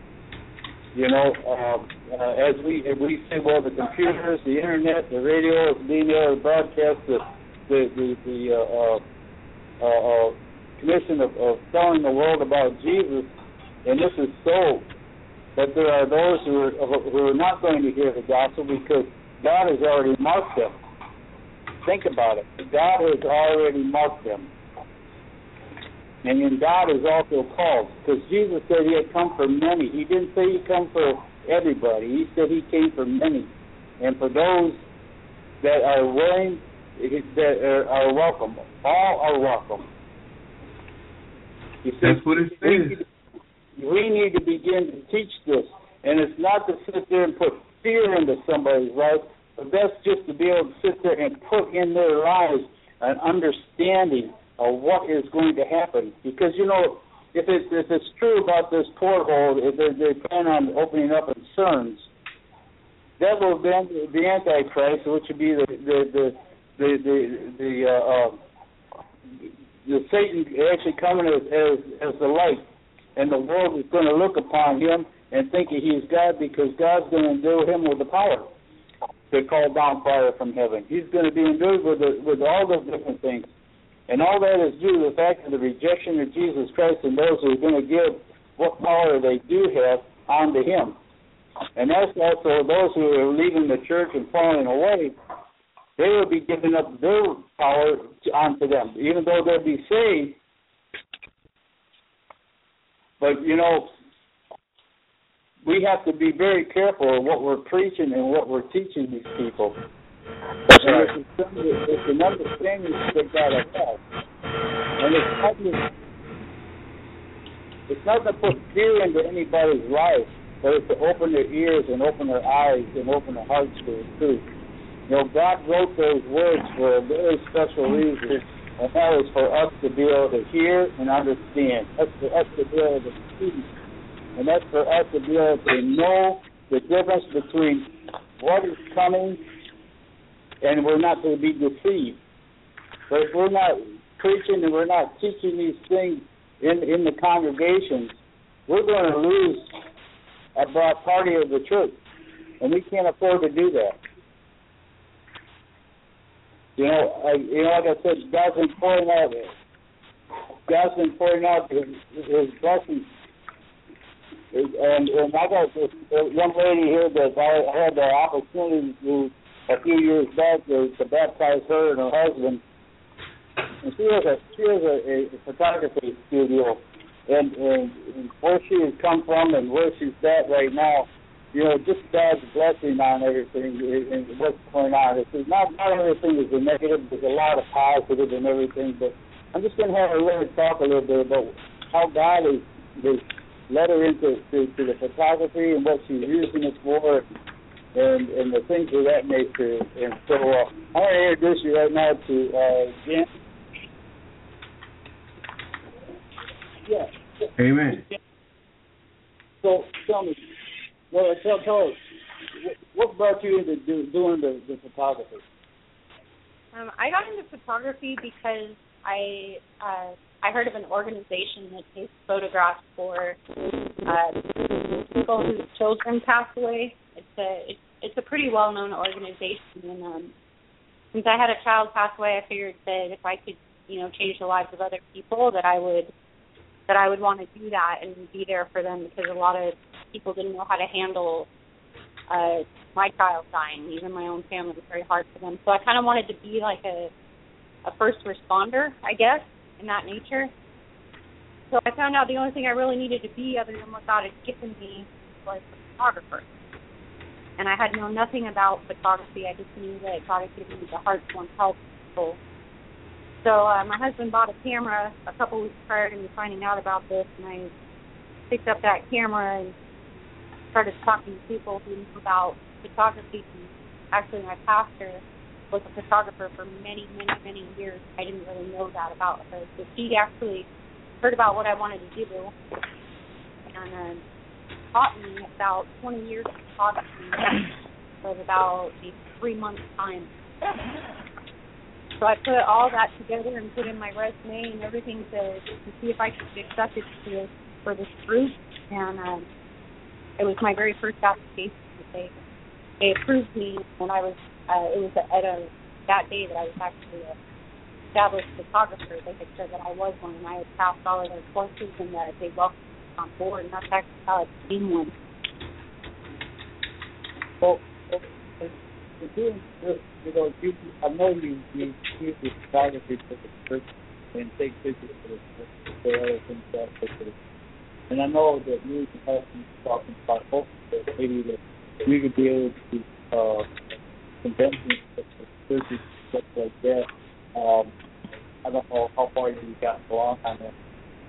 [SPEAKER 4] You know, uh, uh, as we as we say, well, the computers, the internet, the radio, being able to broadcast the the the, the uh, uh, uh, commission of, of telling the world about Jesus, and this is so. But there are those who are who are not going to hear the gospel because God has already marked them. Think about it. God has already marked them. And then God is also called, because Jesus said he had come for many. He didn't say he come for everybody. He said he came for many. And for those that are willing, that are, are welcome. All are welcome. You see,
[SPEAKER 2] that's what it says.
[SPEAKER 4] We, we need to begin to teach this. And it's not to sit there and put fear into somebody's life, but that's just to be able to sit there and put in their lives an understanding of what is going to happen. Because, you know, if it's, if it's true about this porthole, if they, they plan on opening up in CERNs, that will then the Antichrist, which would be the the the the the, the, uh, uh, the Satan actually coming as, as as the light, and the world is going to look upon him and think that he's God, because God's going to endue him with the power to call down fire from heaven. He's going to be endued with the, with all those different things. And all that is due to the fact of the rejection of Jesus Christ and those who are going to give what power they do have onto him. And that's also those who are leaving the church and falling away, they will be giving up their power to, onto them, even though they'll be saved. But, you know, we have to be very careful of what we're preaching and what we're teaching these people. That's right. It's, it's an understanding that God has. And it's not, just, it's not to put fear into anybody's life, but it's to open their ears and open their eyes and open their hearts to the truth. You know, God wrote those words for a very special reason, and that was for us to be able to hear and understand. That's for us to be able to see. And that's for us to be able to know the difference between what is coming, and we're not to be deceived. But if we're not preaching and we're not teaching these things in in the congregations, we're going to lose a broad party of the church, and we can't afford to do that. You know, I, you know, like I said, God's been pouring out, God's been pouring out His, his blessings. And, and I got this young lady here that I had the opportunity to, a few years back, to, to baptize her and her husband. And she has a she has a, a photography studio, and, and, and where she has come from and where she's at right now, you know, just God's blessing on everything and what's going on. It's not not everything is a negative. There's a lot of positive and everything, but I'm just going to have her really talk a little bit about how God is, is led her into to, to the photography and what she's using it for, and, and the things of that nature. And so uh, I want to introduce you right now to uh, Jan. Yeah.
[SPEAKER 2] Amen.
[SPEAKER 4] So tell me, well, tell, tell us, what brought you into do, doing the, the photography?
[SPEAKER 5] Um, I got into photography because I uh, I heard of an organization that takes photographs for uh, people whose children pass away. It's a it's, it's a pretty well known organization, and um, since I had a child pass away, I figured that if I could, you know, change the lives of other people, that I would that I would want to do that and be there for them, because a lot of people didn't know how to handle uh, my child dying. Even my own family was very hard for them. So I kind of wanted to be like a a first responder, I guess, in that nature. So I found out the only thing I really needed to be, other than what God had given me, was a photographer. And I had known nothing about photography. I just knew that God had given me the heart to want to help people. So uh, my husband bought a camera a couple weeks prior to me finding out about this, and I picked up that camera and started talking to people who knew about photography. And actually, my pastor was a photographer for many, many, many years. I didn't really know that about her. So she actually heard about what I wanted to do and uh, taught me about twenty years of photography of about a three-month time. So I put all that together and put in my resume and everything to, to see if I could be accepted to, for this group. And um, it was my very first application. They they approved me when I was. Uh, it was at a that day that I was actually a established photographer. They had said that I was one, and I had passed all of their courses, and that they welcomed me on board, and that's actually how I became one.
[SPEAKER 4] Well, you're doing this, you know, you, I know you you use the photography for the church and take pictures for the for other things that for the, and I know that you and husband talking about hopefully that maybe that we could be able to uh, conventions for churches stuff like that. Um, I don't know how far you got along on that.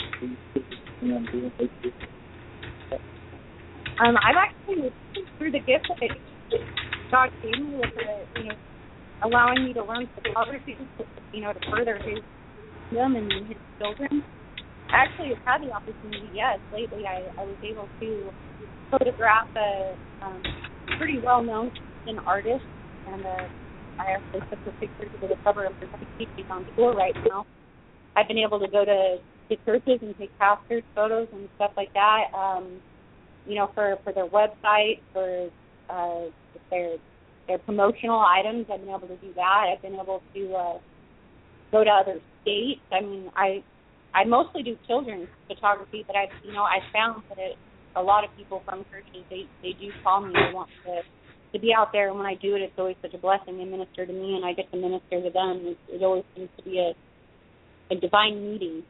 [SPEAKER 5] Um, I've actually, through the gift that God gave me with the, you know, allowing me to learn photography, you know, to further his them and his children. I actually have had the opportunity, yes, lately I, I was able to photograph a um, pretty well-known Christian artist, and uh, I actually took her pictures of the cover of her T V. She's on tour right now. I've been able to go to, to churches and take pastors' photos and stuff like that, um, you know, for, for their website, for uh, their their promotional items. I've been able to do that. I've been able to uh, go to other states. I mean, I I mostly do children's photography, but I've you know I found that it, a lot of people from churches they they do call me. They want to to be out there, and when I do it, it's always such a blessing. They minister to me, and I get to minister to them. It, it always seems to be a a divine meeting.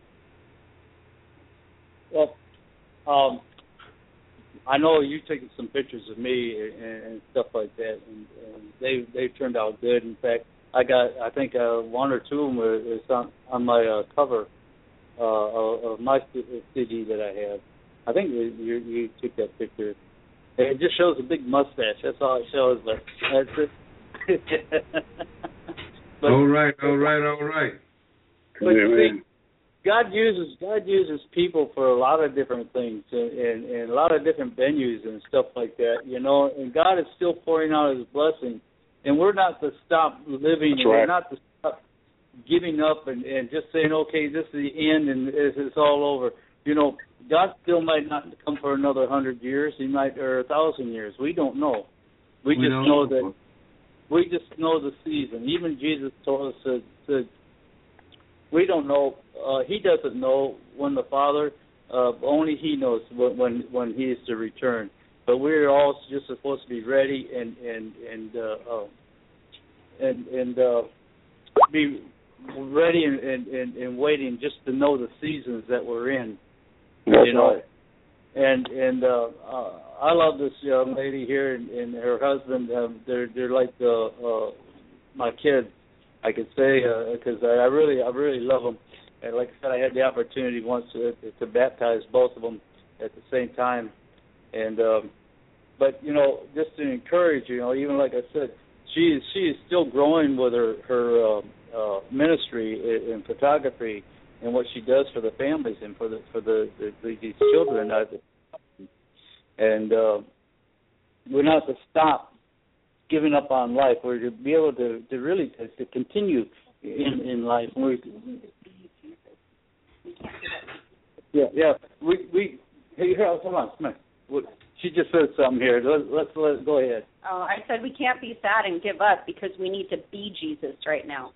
[SPEAKER 4] Well, um, I know you've taken some pictures of me and, and stuff like that, and, and they they turned out good. In fact, I got I think uh, one or two of them are, is on, on my uh, cover uh, of my C D that I have. I think you, you, you took that picture. It just shows a big mustache. That's all it shows. But that's it. but,
[SPEAKER 2] all right, all right, all right.
[SPEAKER 4] But you see, God uses God uses people for a lot of different things and, and, and a lot of different venues and stuff like that, you know. And God is still pouring out His blessing, and we're not to stop living.
[SPEAKER 3] That's
[SPEAKER 4] and
[SPEAKER 3] right.
[SPEAKER 4] We're not to stop giving up and, and just saying, okay, this is the end and it's, it's all over. You know, God still might not come for another hundred years. He might, or a thousand years. We don't know. We,
[SPEAKER 2] We
[SPEAKER 4] just
[SPEAKER 2] don't
[SPEAKER 4] know
[SPEAKER 2] know.
[SPEAKER 4] that. We just know the season. Even Jesus told us that. that we don't know. Uh, he doesn't know when the Father. Uh, only He knows when, when when He is to return. But we're all just supposed to be ready and and and uh, uh, and and uh, be ready and, and, and, and waiting just to know the seasons that we're in.
[SPEAKER 3] That's
[SPEAKER 4] you know?
[SPEAKER 3] right.
[SPEAKER 4] And and uh, uh, I love this young lady here and, and her husband. Um, they're they're like uh, uh, my kids. I could say because uh, I really, I really love them. And like I said, I had the opportunity once to, to baptize both of them at the same time. And um, but you know, just to encourage, you know, even like I said, she is she is still growing with her her uh, uh, ministry in, in photography and what she does for the families and for the for the, the, the these children. And uh, we're not to stop giving up on life, or to be able to, to really to, to continue in, in life. We, yeah, yeah. We we hey, here, hold on, come on. She just said something here. Let's let's let go ahead.
[SPEAKER 6] Oh, I said we can't be sad and give up because we need to be Jesus right now.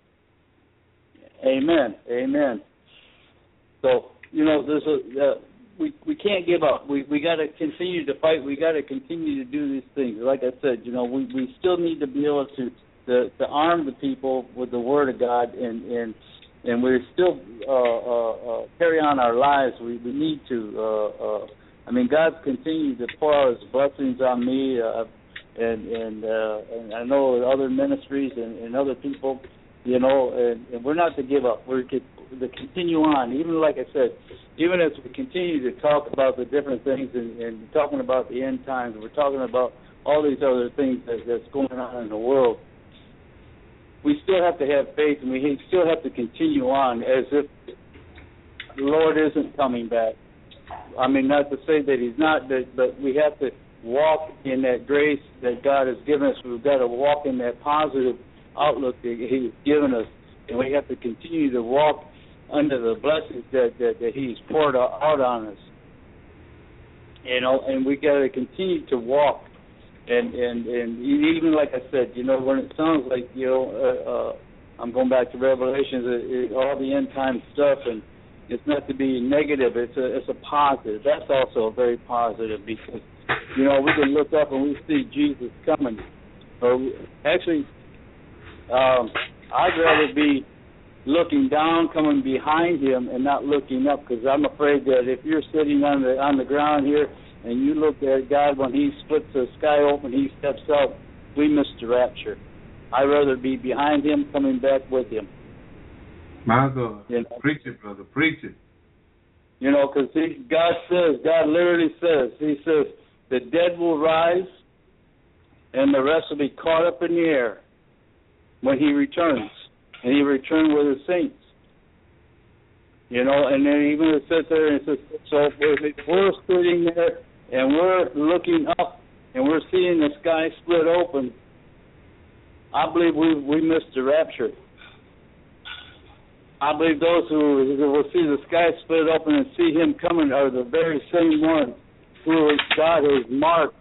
[SPEAKER 4] Amen. Amen. So you know, there's a. Uh, We we can't give up. We we got to continue to fight. We got to continue to do these things. Like I said, you know, we, we still need to be able to, to to arm the people with the Word of God, and and and we still uh, uh, uh, carry on our lives. We we need to. Uh, uh, I mean, God's continued to pour out His blessings on me, uh, and and uh, and I know other ministries and, and other people. You know, and, and we're not to give up. We're to, to continue on. Even like I said, even as we continue to talk about the different things and, and talking about the end times, we're talking about all these other things that, that's going on in the world. We still have to have faith, and we still have to continue on as if the Lord isn't coming back. I mean, not to say that He's not, but we have to walk in that grace that God has given us. We've got to walk in that positive outlook that He's given us, and we have to continue to walk under the blessings that, that, that He's poured out on us. You know, and we got to continue to walk. And, and, and even like I said, you know, when it sounds like, you know, uh, uh, I'm going back to Revelations, it, it, all the end time stuff, and it's not to be negative, it's a, it's a positive. That's also a very positive because, you know, we can look up and we see Jesus coming. Or actually, um, I'd rather be looking down, coming behind him, and not looking up, because I'm afraid that if you're sitting on the on the ground here and you look at God when he splits the sky open, he steps out, we miss the rapture. I'd rather be behind him, coming back with him.
[SPEAKER 2] My God.
[SPEAKER 4] You know?
[SPEAKER 2] Preach it, brother. Preach it.
[SPEAKER 4] You know, because God says, God literally says, he says, the dead will rise and the rest will be caught up in the air when he returns. And he returned with his saints. You know, and then even it says there, it says, so if we're sitting there and we're looking up and we're seeing the sky split open, I believe we we missed the rapture. I believe those who, who will see the sky split open and see him coming are the very same ones who God has marked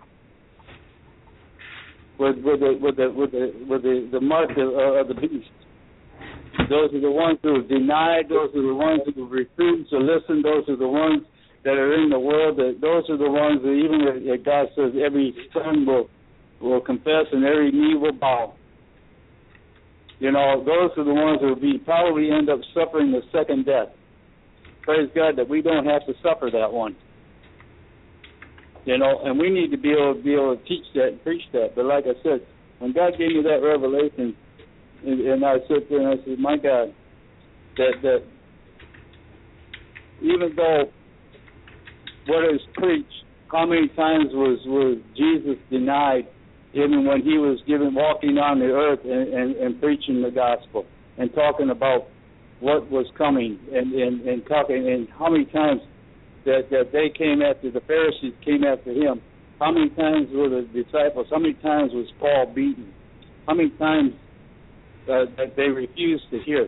[SPEAKER 4] with with the with the with the with the, the mark of, uh, of the beast. Those are the ones who have denied. Those are the ones who refuse to listen. Those are the ones that are in the world. That those are the ones that even that God says every tongue will will confess and every knee will bow. You know, those are the ones who will be probably end up suffering the second death. Praise God that we don't have to suffer that one. You know, and we need to be able to be able to teach that and preach that. But like I said, when God gave me that revelation, and, and I sit there and I said, my God, that that even though what is preached, how many times was, was Jesus denied, even when he was given walking on the earth and, and, and preaching the gospel and talking about what was coming and, and, and talking, and how many times that, that they came after, the Pharisees came after him. How many times were the disciples, how many times was Paul beaten? How many times uh, that they refused to hear?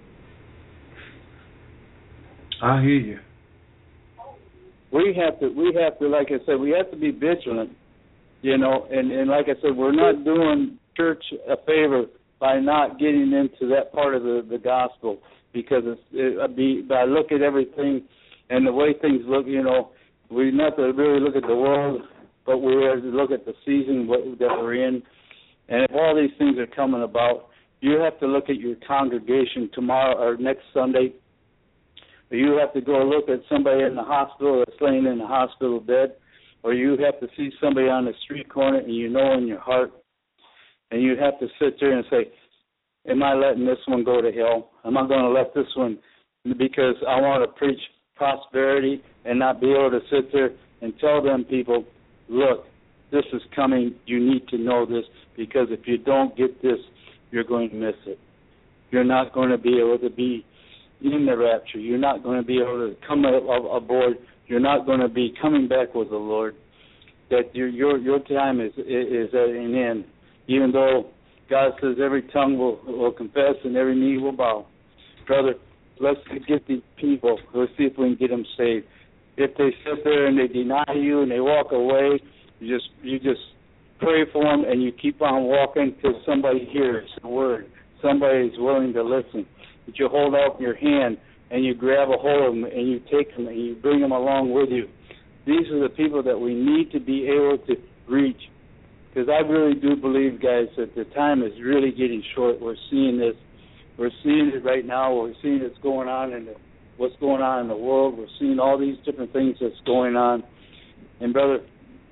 [SPEAKER 2] I hear you.
[SPEAKER 4] We have to, we have to, like I said, we have to be vigilant, you know, and, and like I said, we're not doing church a favor by not getting into that part of the, the gospel, because it's, it, be, by look at everything and the way things look, you know, we not to really look at the world, but we have to look at the season what, that we're in. And if all these things are coming about, you have to look at your congregation tomorrow or next Sunday. You have to go look at somebody in the hospital that's laying in the hospital bed, or you have to see somebody on the street corner and you know in your heart, and you have to sit there and say, am I letting this one go to hell? Am I going to let this one, because I want to preach prosperity and not be able to sit there and tell them people, look, this is coming, you need to know this, because if you don't get this, you're going to miss it. You're not going to be able to be in the rapture. You're not going to be able to come aboard. You're not going to be coming back with the Lord. That your your your time is is at an end. Even though God says every tongue will, will confess and every knee will bow. Brother, let's get these people. Let's see if we can get them saved. If they sit there and they deny you and they walk away, you just you just pray for them and you keep on walking till somebody hears the word. Somebody is willing to listen. That you hold out your hand and you grab a hold of them and you take them and you bring them along with you. These are the people that we need to be able to reach. Because I really do believe, guys, that the time is really getting short. We're seeing this. We're seeing it right now. We're seeing what's going on in the, what's going on in the world. We're seeing all these different things that's going on. And brother,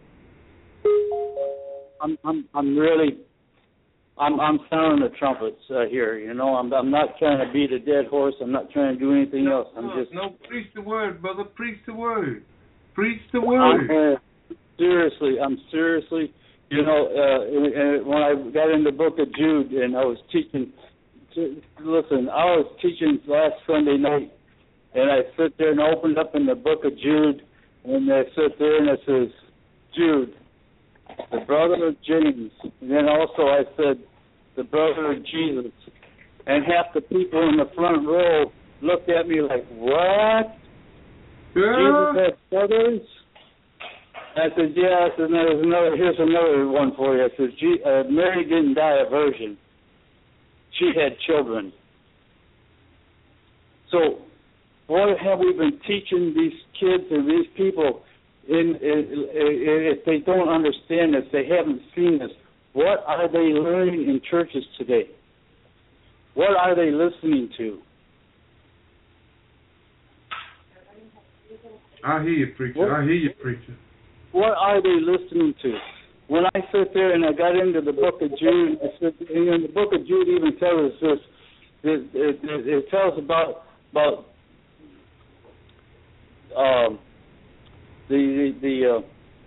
[SPEAKER 4] I'm I'm I'm really I'm I'm sounding the trumpets uh, here. You know, I'm I'm not trying to beat a dead horse. I'm not trying to do anything
[SPEAKER 2] no,
[SPEAKER 4] else. I'm
[SPEAKER 2] no,
[SPEAKER 4] just
[SPEAKER 2] no. Preach the word, brother. Preach the word. Preach the word.
[SPEAKER 4] I'm, uh, seriously, I'm seriously. You know, uh, when I got in the book of Jude and I was teaching, listen, I was teaching last Sunday night, and I sit there and opened up in the book of Jude, and I sit there and it says, Jude, the brother of James. And then also I said, the brother of Jesus. And half the people in the front row looked at me like, what?
[SPEAKER 2] Yeah.
[SPEAKER 4] Jesus had brothers? I said, yeah. I said, no, there's another. Here's another one for you. I said, Gee, uh, Mary didn't die a virgin. She had children. So, what have we been teaching these kids and these people? In, in, in, if they don't understand this, they haven't seen this. What are they learning in churches today? What are they listening to?
[SPEAKER 2] I hear you, preacher. What, I hear you, preacher.
[SPEAKER 4] What are they listening to? When I sit there and I got into the book of Jude, and the book of Jude even tells us this. It, it, it, it tells about about um, the the, the uh,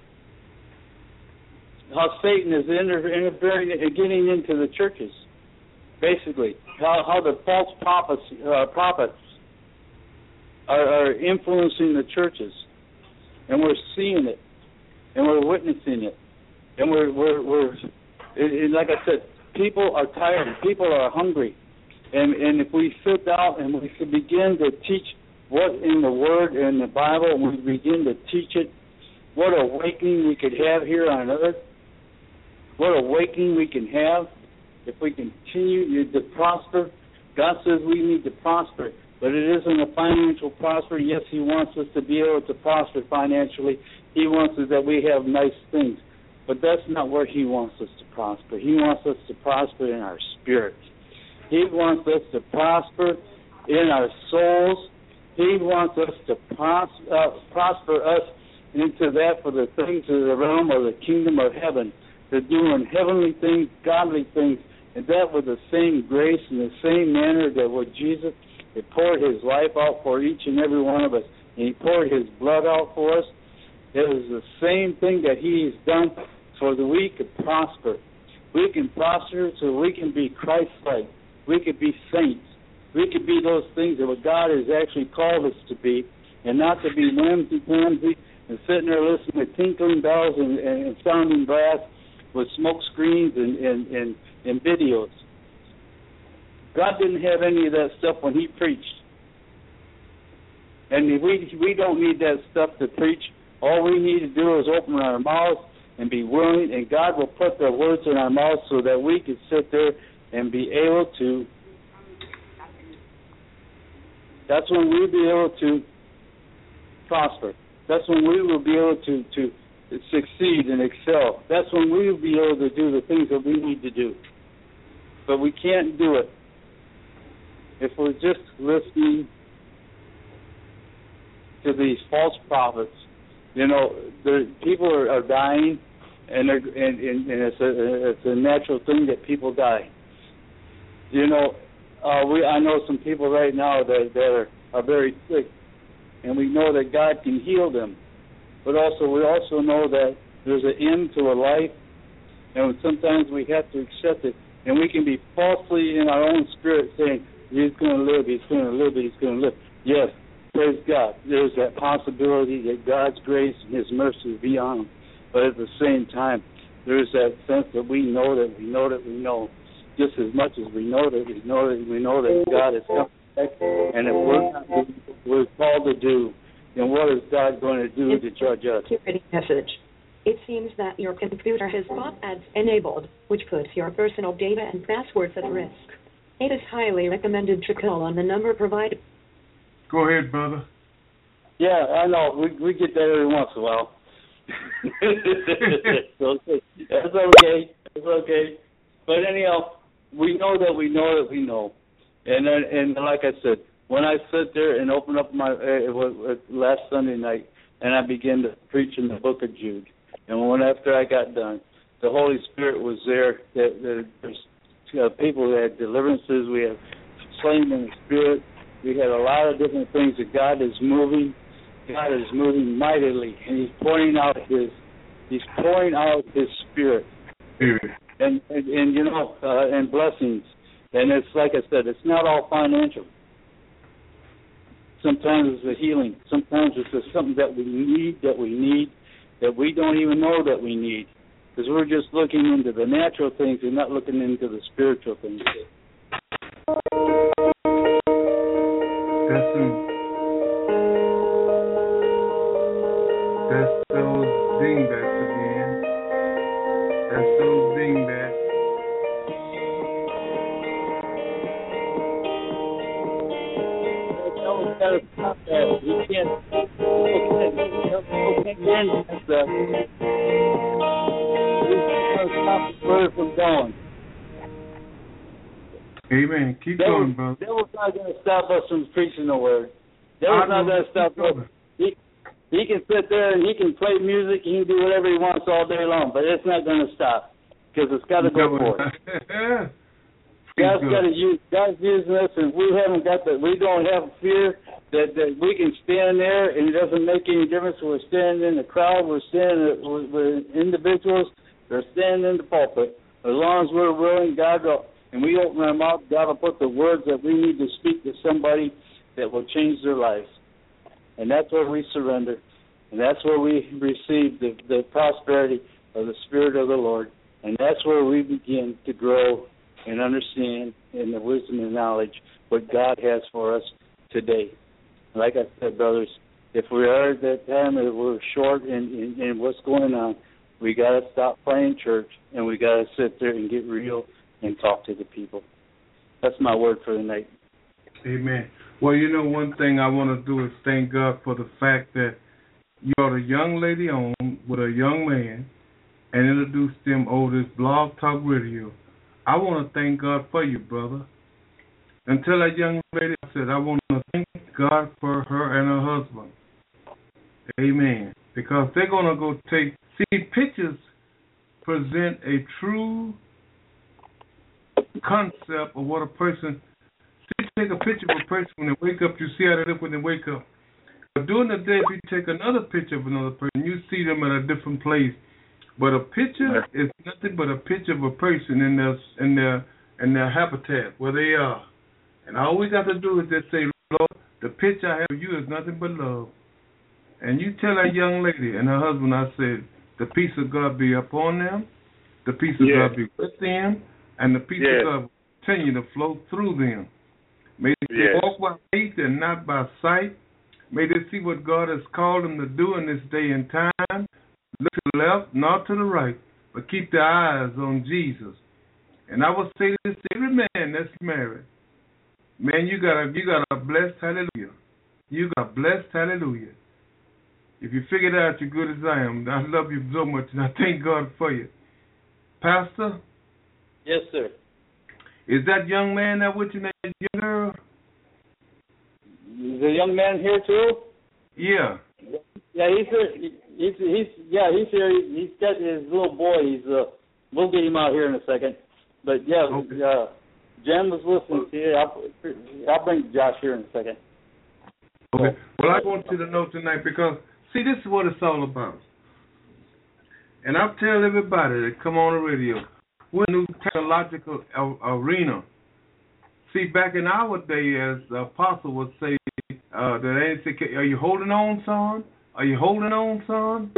[SPEAKER 4] how Satan is inter- interfering and getting into the churches. Basically, how how the false prophets uh, prophets are, are influencing the churches, and we're seeing it, and we're witnessing it, and we're we're we're it, it, like I said, people are tired, people are hungry, and and if we sit down and we begin to teach what in the Word and the Bible, and we begin to teach it, what awakening we could have here on earth, what awakening we can have if we continue to prosper. God says we need to prosper, but it isn't a financial prosper. Yes, He wants us to be able to prosper financially. He wants us that we have nice things, but that's not where He wants us to prosper. He wants us to prosper in our spirit. He wants us to prosper in our souls. He wants us to pros- uh, prosper us into that for the things of the realm of the kingdom of heaven. They're doing heavenly things, godly things, and that with the same grace and the same manner that what Jesus he poured His life out for each and every one of us, and He poured His blood out for us. It is the same thing that He has done so that we could prosper. We can prosper so we can be Christ-like. We could be saints. We could be those things that what God has actually called us to be, and not to be whimsy-pamsy and sitting there listening to tinkling bells and, and, and sounding brass with smoke screens and, and, and, and videos. God didn't have any of that stuff when He preached. And we we don't need that stuff to preach. All we need to do is open our mouths and be willing, and God will put the words in our mouths so that we can sit there and be able to. That's when we'll be able to prosper. That's when we will be able to, to succeed and excel. That's when we will be able to do the things that we need to do. But we can't do it if we're just listening to these false prophets. You know, the people are, are dying, and, they're, and, and, and it's, a, it's a natural thing that people die. You know, uh, we I know some people right now that, that are, are very sick, and we know that God can heal them. But also, we also know that there's an end to a life, and sometimes we have to accept it. And we can be falsely in our own spirit saying, He's going to live, He's going to live, He's going to live. Yes, praise God. There's that possibility that God's grace and His mercy be on Him. But at the same time, there's that sense that we know that we know that we know. Just as much as we know that we know that we know that God is coming back. And if we're not doing what we're called to do, then what is God going to do to judge us?
[SPEAKER 1] Message. It seems that your computer has pop ads enabled, which puts your personal data and passwords at risk. It is highly recommended to call on the number provided.
[SPEAKER 2] Go ahead, brother.
[SPEAKER 4] Yeah, I know. We we get that every once in a while. okay. That's okay. That's okay. But anyhow, we know that we know that we know. And then, and like I said, when I sit there and open up my, uh, it was last Sunday night, and I began to preach in the book of Jude. And when after I got done, the Holy Spirit was there. There, there's uh, people that had deliverances. We had slain in the Spirit. We had a lot of different things that God is moving. God is moving mightily, and He's pouring out His, He's pouring out His Spirit, and, and and you know, uh, and blessings. And it's like I said, it's not all financial. Sometimes it's a healing. Sometimes it's just something that we need, that we need, that we don't even know that we need, because we're just looking into the natural things and not looking into the spiritual things.
[SPEAKER 2] That's some, that's those things
[SPEAKER 4] again, it's, uh, it's stop the bird from going.
[SPEAKER 2] Amen. Keep
[SPEAKER 4] Devil,
[SPEAKER 2] going, brother.
[SPEAKER 4] Devil's not going to stop us from preaching the word. Devil's not going to stop us. He, he can sit there and he can play music. He can do whatever he wants all day long, but it's not going to stop because it's got to go forward. God's got to use. God's using us, and we haven't got the. We don't have fear that, that we can stand there, and it doesn't make any difference. We're standing in the crowd. We're standing. We're, we're individuals. They're standing in the pulpit. As long as we're willing, God will, and we open our mouth, God will put the words that we need to speak to somebody that will change their lives. And that's where we surrender, and that's where we receive the, the prosperity of the Spirit of the Lord, and that's where we begin to grow and understand in the wisdom and knowledge what God has for us today. Like I said, brothers, if we are at that time that we're short in, in, in what's going on, we got to stop playing church, and we got to sit there and get real and talk to the people. That's my word for the night.
[SPEAKER 2] Amen. Well, you know, one thing I want to do is thank God for the fact that you brought a young lady on with a young man and introduced them over this Blog Talk Radio. I want to thank God for you, brother. Until that young lady said, I want to thank God for her and her husband. Amen. Because they're going to go take, see, pictures present a true concept of what a person, see, take a picture of a person when they wake up, you see how they look when they wake up. But during the day, if you take another picture of another person, you see them at a different place. But a picture is nothing but a picture of a person in their in their in their habitat where they are. And all we got to do is just say, Lord, the picture I have of you is nothing but love. And you tell that young lady and her husband, I said, the peace of God be upon them, the peace of yeah. God be with them, and the peace yeah. of God will continue to flow through them. May they yes. walk by faith and not by sight. May they see what God has called them to do in this day and time. Look to the left, not to the right, but keep their eyes on Jesus. And I will say this to every man that's married. Man, you got a you got a blessed hallelujah. You got a blessed hallelujah. If you figured out you're good as I am, I love you so much, and I thank God for you. Pastor?
[SPEAKER 4] Yes, sir.
[SPEAKER 2] Is that young man that with you, that young girl?
[SPEAKER 4] Is the young man here too?
[SPEAKER 2] Yeah.
[SPEAKER 4] Yeah, he's here. He's, he's yeah, he's here. He's got his little boy. He's uh, we'll get him out here in a second. But yeah, okay. uh, Jen was listening to you. I'll, I'll bring Josh here in a second.
[SPEAKER 2] Okay. Well, I want you to know tonight because see, this is what it's all about. And I'll tell everybody that come on the radio, we're in a new technological arena. See, back in our day, as the apostle would say, uh, that they say, "Are you holding on, son? Are you holding on, son?"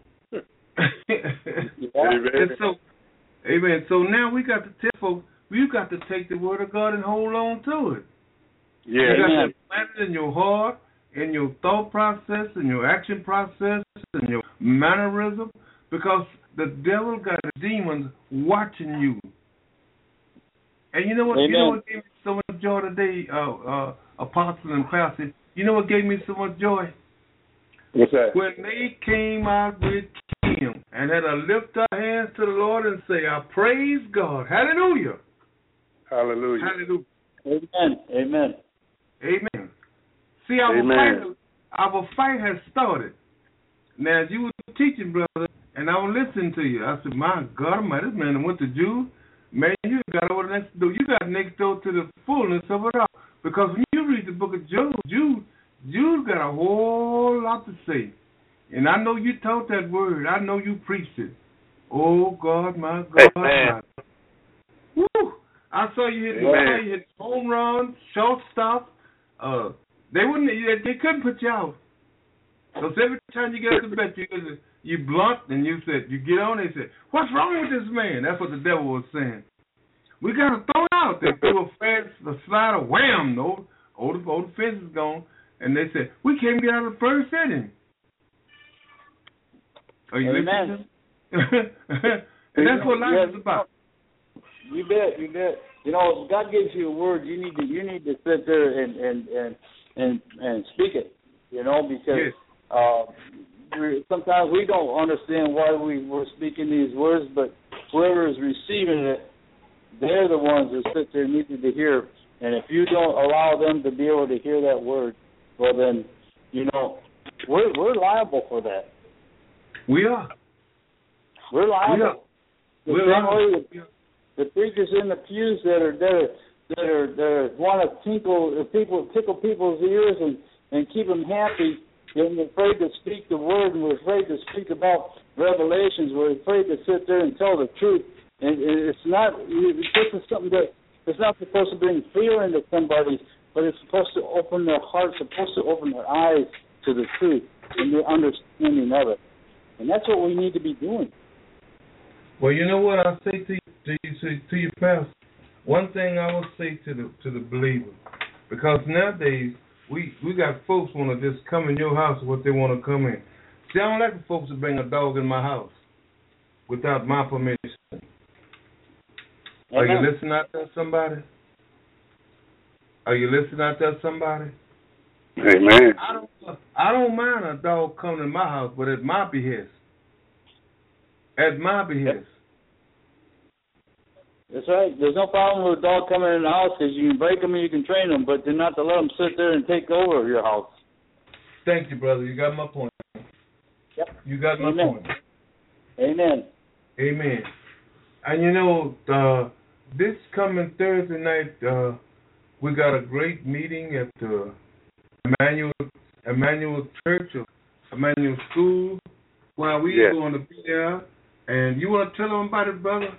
[SPEAKER 2] And so, amen. So now we got to tell folks, you got to take the word of God and hold on to it.
[SPEAKER 3] Yeah,
[SPEAKER 2] you got
[SPEAKER 3] amen.
[SPEAKER 2] to plant it in your heart, in your thought process, in your action process, in your mannerism, because the devil got demons watching you. And you know what? Amen. You know what gave me so much joy today, uh, uh, Apostle and Pastor? You know what gave me so much joy?
[SPEAKER 3] What's that?
[SPEAKER 2] When they came out with Kim and had to lift our hands to the Lord and say, I praise God. Hallelujah.
[SPEAKER 3] Hallelujah.
[SPEAKER 2] Hallelujah.
[SPEAKER 4] Amen. Amen.
[SPEAKER 2] Amen. See, our, Amen. Fight, our fight has started. Now, as you were teaching, brother, and I was listening to you, I said, my God, my, this man went to Jude. Man, you got over next door. You got next door to the fullness of it all. Because when you read the book of Jude, Jude, Jude got a whole lot to say. And I know you taught that word. I know you preached it. Oh, God, my God.
[SPEAKER 3] Amen.
[SPEAKER 2] Woo! I saw you hit the you hit home run, shortstop. Uh, they wouldn't. They couldn't put you out. Because every time you get to the bench, you you blunt and you said you get on. They said, "What's wrong with this man?" That's what the devil was saying. We got to throw it out. They threw a fence, a slider, wham! No, all the all the fence is gone. And they said, "We can't get out of the first inning." Are you listening? And that's what life is about.
[SPEAKER 4] You bet, you bet. You know, God gives you a word. You need to you need to sit there and and and and, and speak it. You know, because
[SPEAKER 2] yes.
[SPEAKER 4] uh, we we're sometimes we don't understand why we we're speaking these words, but whoever is receiving it, they're the ones that sit there needing to hear. And if you don't allow them to be able to hear that word, well then, you know, we're we're liable for that.
[SPEAKER 2] We are.
[SPEAKER 4] We're liable.
[SPEAKER 2] We are.
[SPEAKER 4] The
[SPEAKER 2] We're
[SPEAKER 4] same
[SPEAKER 2] liable.
[SPEAKER 4] way the, the preachers in the pews that are that are that are, that are want to tinkle people tickle people's ears and, and keep them happy. And we're afraid to speak the word, and we're afraid to speak about revelations. We're afraid to sit there and tell the truth. And it's not. This is something that it's not supposed to bring fear into somebody, but it's supposed to open their hearts, supposed to open their eyes to the truth and the understanding of it. And that's what we need to be doing.
[SPEAKER 2] Well, you know what I say to you, to you, to, to your pastor. One thing I will say to the to the believer, because nowadays we we got folks want to just come in your house what they want to come in. See, I don't like the folks to bring a dog in my house without my permission. Are you listening out there, somebody? Are you listening out there, somebody?
[SPEAKER 3] Amen.
[SPEAKER 2] I don't I don't mind a dog coming in my house, but at my behest. At my behest.
[SPEAKER 4] That's right. There's no problem with a dog coming in the house because you can break them and you can train them, but do not to let them sit there and take over your house.
[SPEAKER 2] Thank you, brother. You got my point.
[SPEAKER 4] Yep.
[SPEAKER 2] You got my
[SPEAKER 4] Amen.
[SPEAKER 2] point.
[SPEAKER 4] Amen.
[SPEAKER 2] Amen. And you know, uh, this coming Thursday night, uh, we got a great meeting at the Emmanuel Emmanuel Church or Emmanuel School. Well, we
[SPEAKER 3] yes.
[SPEAKER 2] are going to be there. And you want to tell them about it, brother?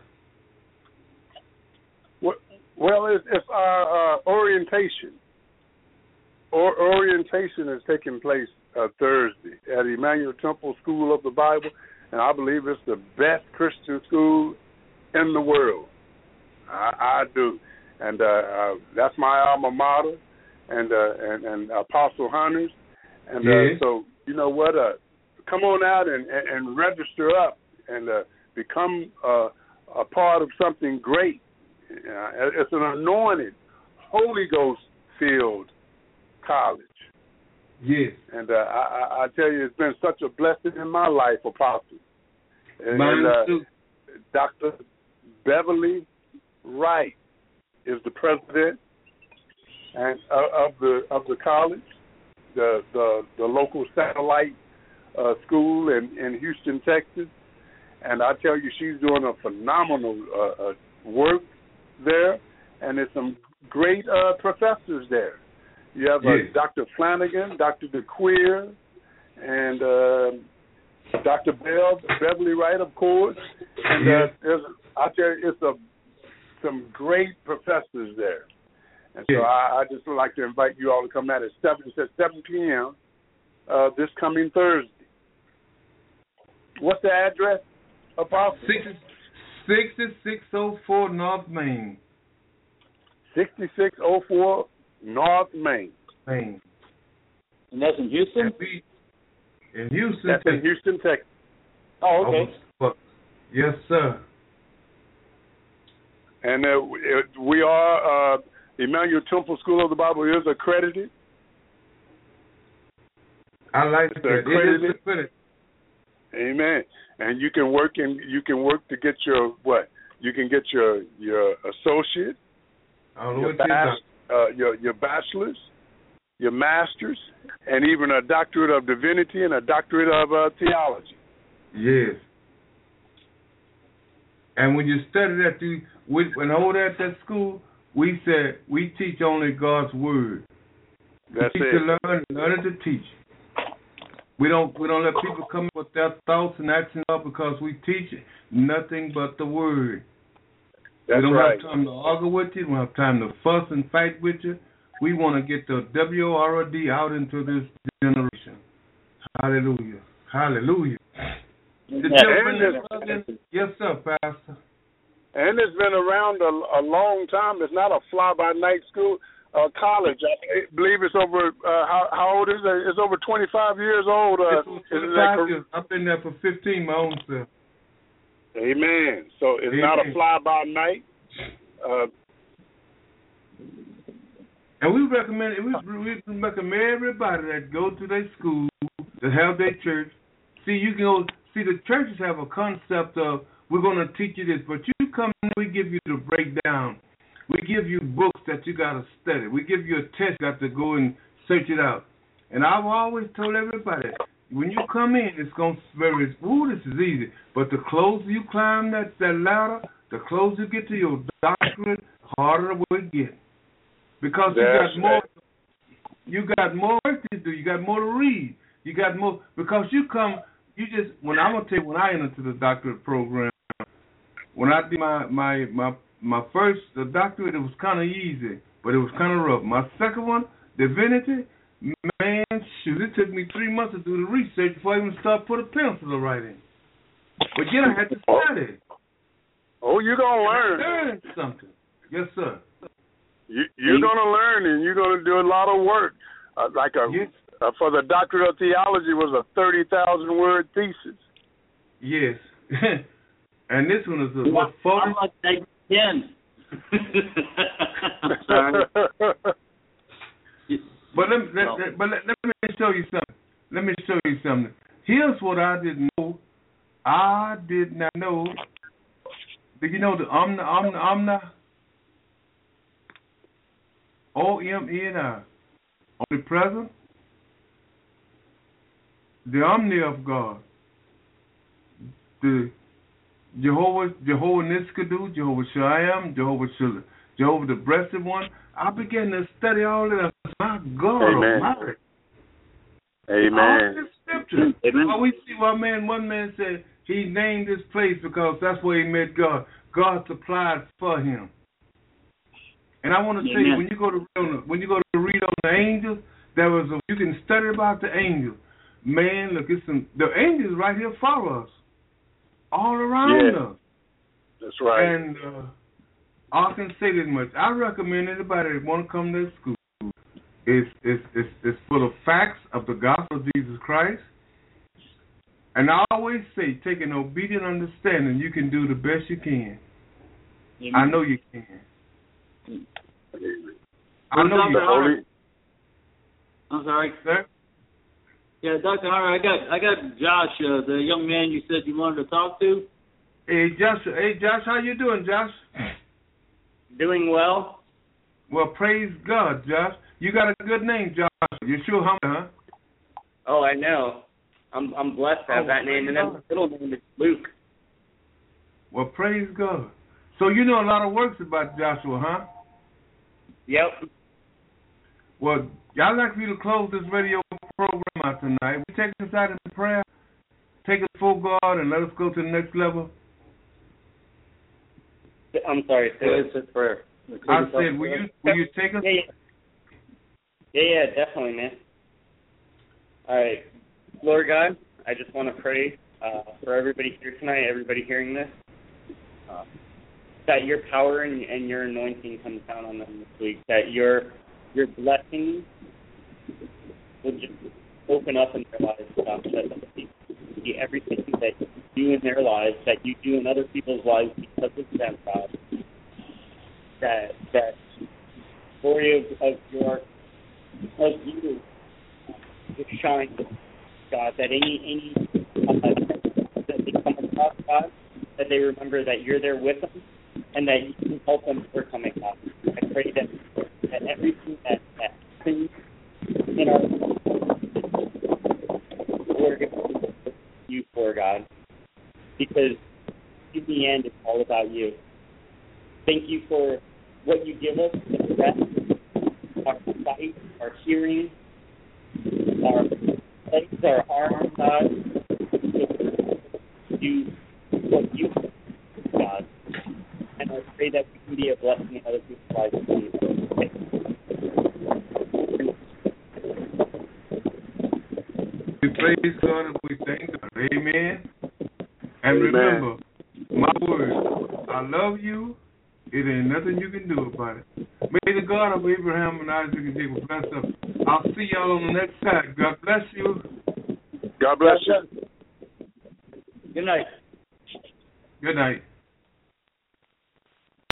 [SPEAKER 3] Well, it's, it's our uh, orientation. Or, orientation is taking place uh, Thursday at Emmanuel Temple School of the Bible, and I believe it's the best Christian school in the world. I, I do, and uh, uh, that's my alma mater, and uh, and, and Apostle Hunters, and uh,
[SPEAKER 2] yes.
[SPEAKER 3] so you know what? Uh, come on out and, and, and register up and uh, become uh, a part of something great. Uh, it's an anointed, Holy Ghost-filled college.
[SPEAKER 2] Yes.
[SPEAKER 3] And uh, I, I tell you, it's been such a blessing in my life, Apostle. And,
[SPEAKER 2] Mine
[SPEAKER 3] uh,
[SPEAKER 2] too.
[SPEAKER 3] Doctor Beverly Wright is the president and uh, of the of the college, the the, the local satellite uh, school in, in Houston, Texas. And I tell you, she's doing a phenomenal uh, uh, work there, and there's some great uh, professors there. You have uh,
[SPEAKER 2] yes.
[SPEAKER 3] Doctor Flanagan, Doctor DeQueer, and uh, Doctor Bell, Beverly Wright, of course. And
[SPEAKER 2] yes.
[SPEAKER 3] uh, there's, I tell you, it's a, some great professors there. And
[SPEAKER 2] yes.
[SPEAKER 3] so I, I just would like to invite you all to come out at seven, it's at seven p.m. Uh, this coming Thursday. What's the address, Apostle?
[SPEAKER 2] sixty-six oh four North Main.
[SPEAKER 3] sixty-six oh four North Main.
[SPEAKER 2] Main.
[SPEAKER 4] And that's in Houston?
[SPEAKER 2] We, in Houston,
[SPEAKER 3] That's
[SPEAKER 2] Texas.
[SPEAKER 3] in Houston, Texas.
[SPEAKER 4] Oh, okay.
[SPEAKER 2] Oh, yes, sir.
[SPEAKER 3] And uh, we are, uh, Emmanuel Temple School of the Bible is accredited.
[SPEAKER 2] I like
[SPEAKER 3] It's
[SPEAKER 2] that.
[SPEAKER 3] accredited.
[SPEAKER 2] It is accredited.
[SPEAKER 3] Amen. And you can work in, you can work to get your what? You can get your your associate,
[SPEAKER 2] I don't know
[SPEAKER 3] your,
[SPEAKER 2] what
[SPEAKER 3] bas- uh, your your bachelor's, your master's, and even a doctorate of divinity and a doctorate of uh, theology.
[SPEAKER 2] Yes. And when you study that, you, when over at that school, we said we teach only God's word.
[SPEAKER 3] That's
[SPEAKER 2] we teach
[SPEAKER 3] it.
[SPEAKER 2] to learn, learn it to teach. We don't we don't let people come up with their thoughts and actions up because we teach nothing but the word.
[SPEAKER 3] That's
[SPEAKER 2] we don't
[SPEAKER 3] right.
[SPEAKER 2] have time to argue with you. We don't have time to fuss and fight with you. We want to get the W O R D out into this generation. Hallelujah. Hallelujah. Did you ever bring that? Yes, sir, Pastor.
[SPEAKER 3] And it's been around a, a long time. It's not a fly-by-night school. Uh, college, I believe it's over, uh, how, how old is it? It's over twenty-five years old. Uh,
[SPEAKER 2] it's twenty-five years. I've been there for fifteen, my own self.
[SPEAKER 3] Amen. So it's
[SPEAKER 2] Amen.
[SPEAKER 3] not a fly-by-night. Uh,
[SPEAKER 2] and we recommend we, we recommend everybody that go to their school, to have their church, See, you can go, see, the churches have a concept of, we're going to teach you this, but you come in, we give you the breakdown. We give you books that you got to study. We give you a test you got to go and search it out. And I've always told everybody, when you come in, it's going to be very, ooh, this is easy. But the closer you climb that, that ladder, the closer you get to your doctorate, harder it will get. Because you
[SPEAKER 3] That's
[SPEAKER 2] got more,
[SPEAKER 3] right.
[SPEAKER 2] you got more work to do. You got more to read. You got more, because you come, you just, when I'm going to tell you, when I entered the doctorate program, when I did my, my, my, my first the doctorate, it was kind of easy, but it was kind of rough. My second one, divinity, man, shoot, it took me three months to do the research before I even start put a pencil to write in. But then I had to study.
[SPEAKER 3] Oh, you're going to learn.
[SPEAKER 2] Learn something. Yes, sir.
[SPEAKER 3] You, you're going to learn, and you're going to do a lot of work. Uh, like a
[SPEAKER 2] Yes.
[SPEAKER 3] uh, for the doctorate of theology was a thirty thousand word thesis.
[SPEAKER 2] Yes. And this one is a what, forty?
[SPEAKER 4] I'm like take ten. Sorry.
[SPEAKER 2] But let, let, let, but let, let me show you something. Let me show you something. Here's what I didn't know. I did not know. Did you know the Omna, Omna, Omna? O M E N I. Omnipresent. The Omni of God. The Jehovah, Jehovah Niskadu, Jehovah Shaam, Jehovah Shul, Jehovah the Breasted One. I began to study all of that. My God
[SPEAKER 3] Amen.
[SPEAKER 2] Almighty.
[SPEAKER 3] Amen.
[SPEAKER 2] All this scripture.
[SPEAKER 4] Amen.
[SPEAKER 2] Well, we see one man, one man said he named this place because that's where he met God. God supplied for him. And I want to tell you, when you go to when you go to read on the angels, there was a, you can study about the angels. Man, look, it's some the angels right here follow us, all around
[SPEAKER 3] Yeah.
[SPEAKER 2] us.
[SPEAKER 3] That's right.
[SPEAKER 2] And uh, I can say this much: I recommend anybody that want to come to this school. It's it's it's it's full of facts of the gospel of Jesus Christ. And I always say, take an obedient understanding. You can do the best you can.
[SPEAKER 4] Amen.
[SPEAKER 2] I know you can. I
[SPEAKER 4] Well,
[SPEAKER 2] know
[SPEAKER 4] Doctor
[SPEAKER 2] you
[SPEAKER 4] Howard,
[SPEAKER 2] can.
[SPEAKER 4] I'm sorry.
[SPEAKER 2] Sir?
[SPEAKER 4] Yeah, Doctor Howard, I got I got Josh, uh, the young man you said you wanted to talk to.
[SPEAKER 2] Hey Josh, hey Josh, how you doing, Josh?
[SPEAKER 7] Doing well.
[SPEAKER 2] Well, praise God, Josh. You got a good name, Josh. You sure humble, huh?
[SPEAKER 7] Oh, I know. I'm I'm blessed to have
[SPEAKER 2] Oh,
[SPEAKER 7] that name, and then
[SPEAKER 2] praise
[SPEAKER 7] my middle name is Luke.
[SPEAKER 2] Well, praise God. So you know a lot of works about Joshua, huh?
[SPEAKER 7] Yep.
[SPEAKER 2] Well, I'd like for you to close this radio program out tonight. We take this out in prayer, take it before God, and let us go to the next level.
[SPEAKER 7] I'm sorry. Say
[SPEAKER 4] Yeah,
[SPEAKER 7] it.
[SPEAKER 4] it's a prayer.
[SPEAKER 2] I said, will you will you take us?
[SPEAKER 7] Yeah, yeah. Yeah, yeah, definitely, man. All right. Lord God, I just want to pray uh, for everybody here tonight, everybody hearing this, uh, that your power and, and your anointing comes down on them this week, that your your blessings will just open up in their lives, God, that they see everything that you do in their lives, that you do in other people's lives because of them, God. That that glory of, of your of you will shine, God. That any any uh, that they come across, God, that they remember that you're there with them, and that you can help them overcome it, God. I pray that that everything that that happens in our we're going to you for, God, because in the end it's all about you. Thank you for what you give us, the breath, our sight, our hearing, our legs, our arms, God. Do what you do, God. And I pray that we can be a blessing in other people's lives.
[SPEAKER 2] We praise God and we thank God. Amen. And
[SPEAKER 3] Amen.
[SPEAKER 2] remember, my word, I love you. It ain't nothing you can do about it. May the God of Abraham and Isaac and Jacob bless us. I'll see y'all on the next side. God bless you.
[SPEAKER 3] God bless you.
[SPEAKER 4] Good night.
[SPEAKER 2] Good night.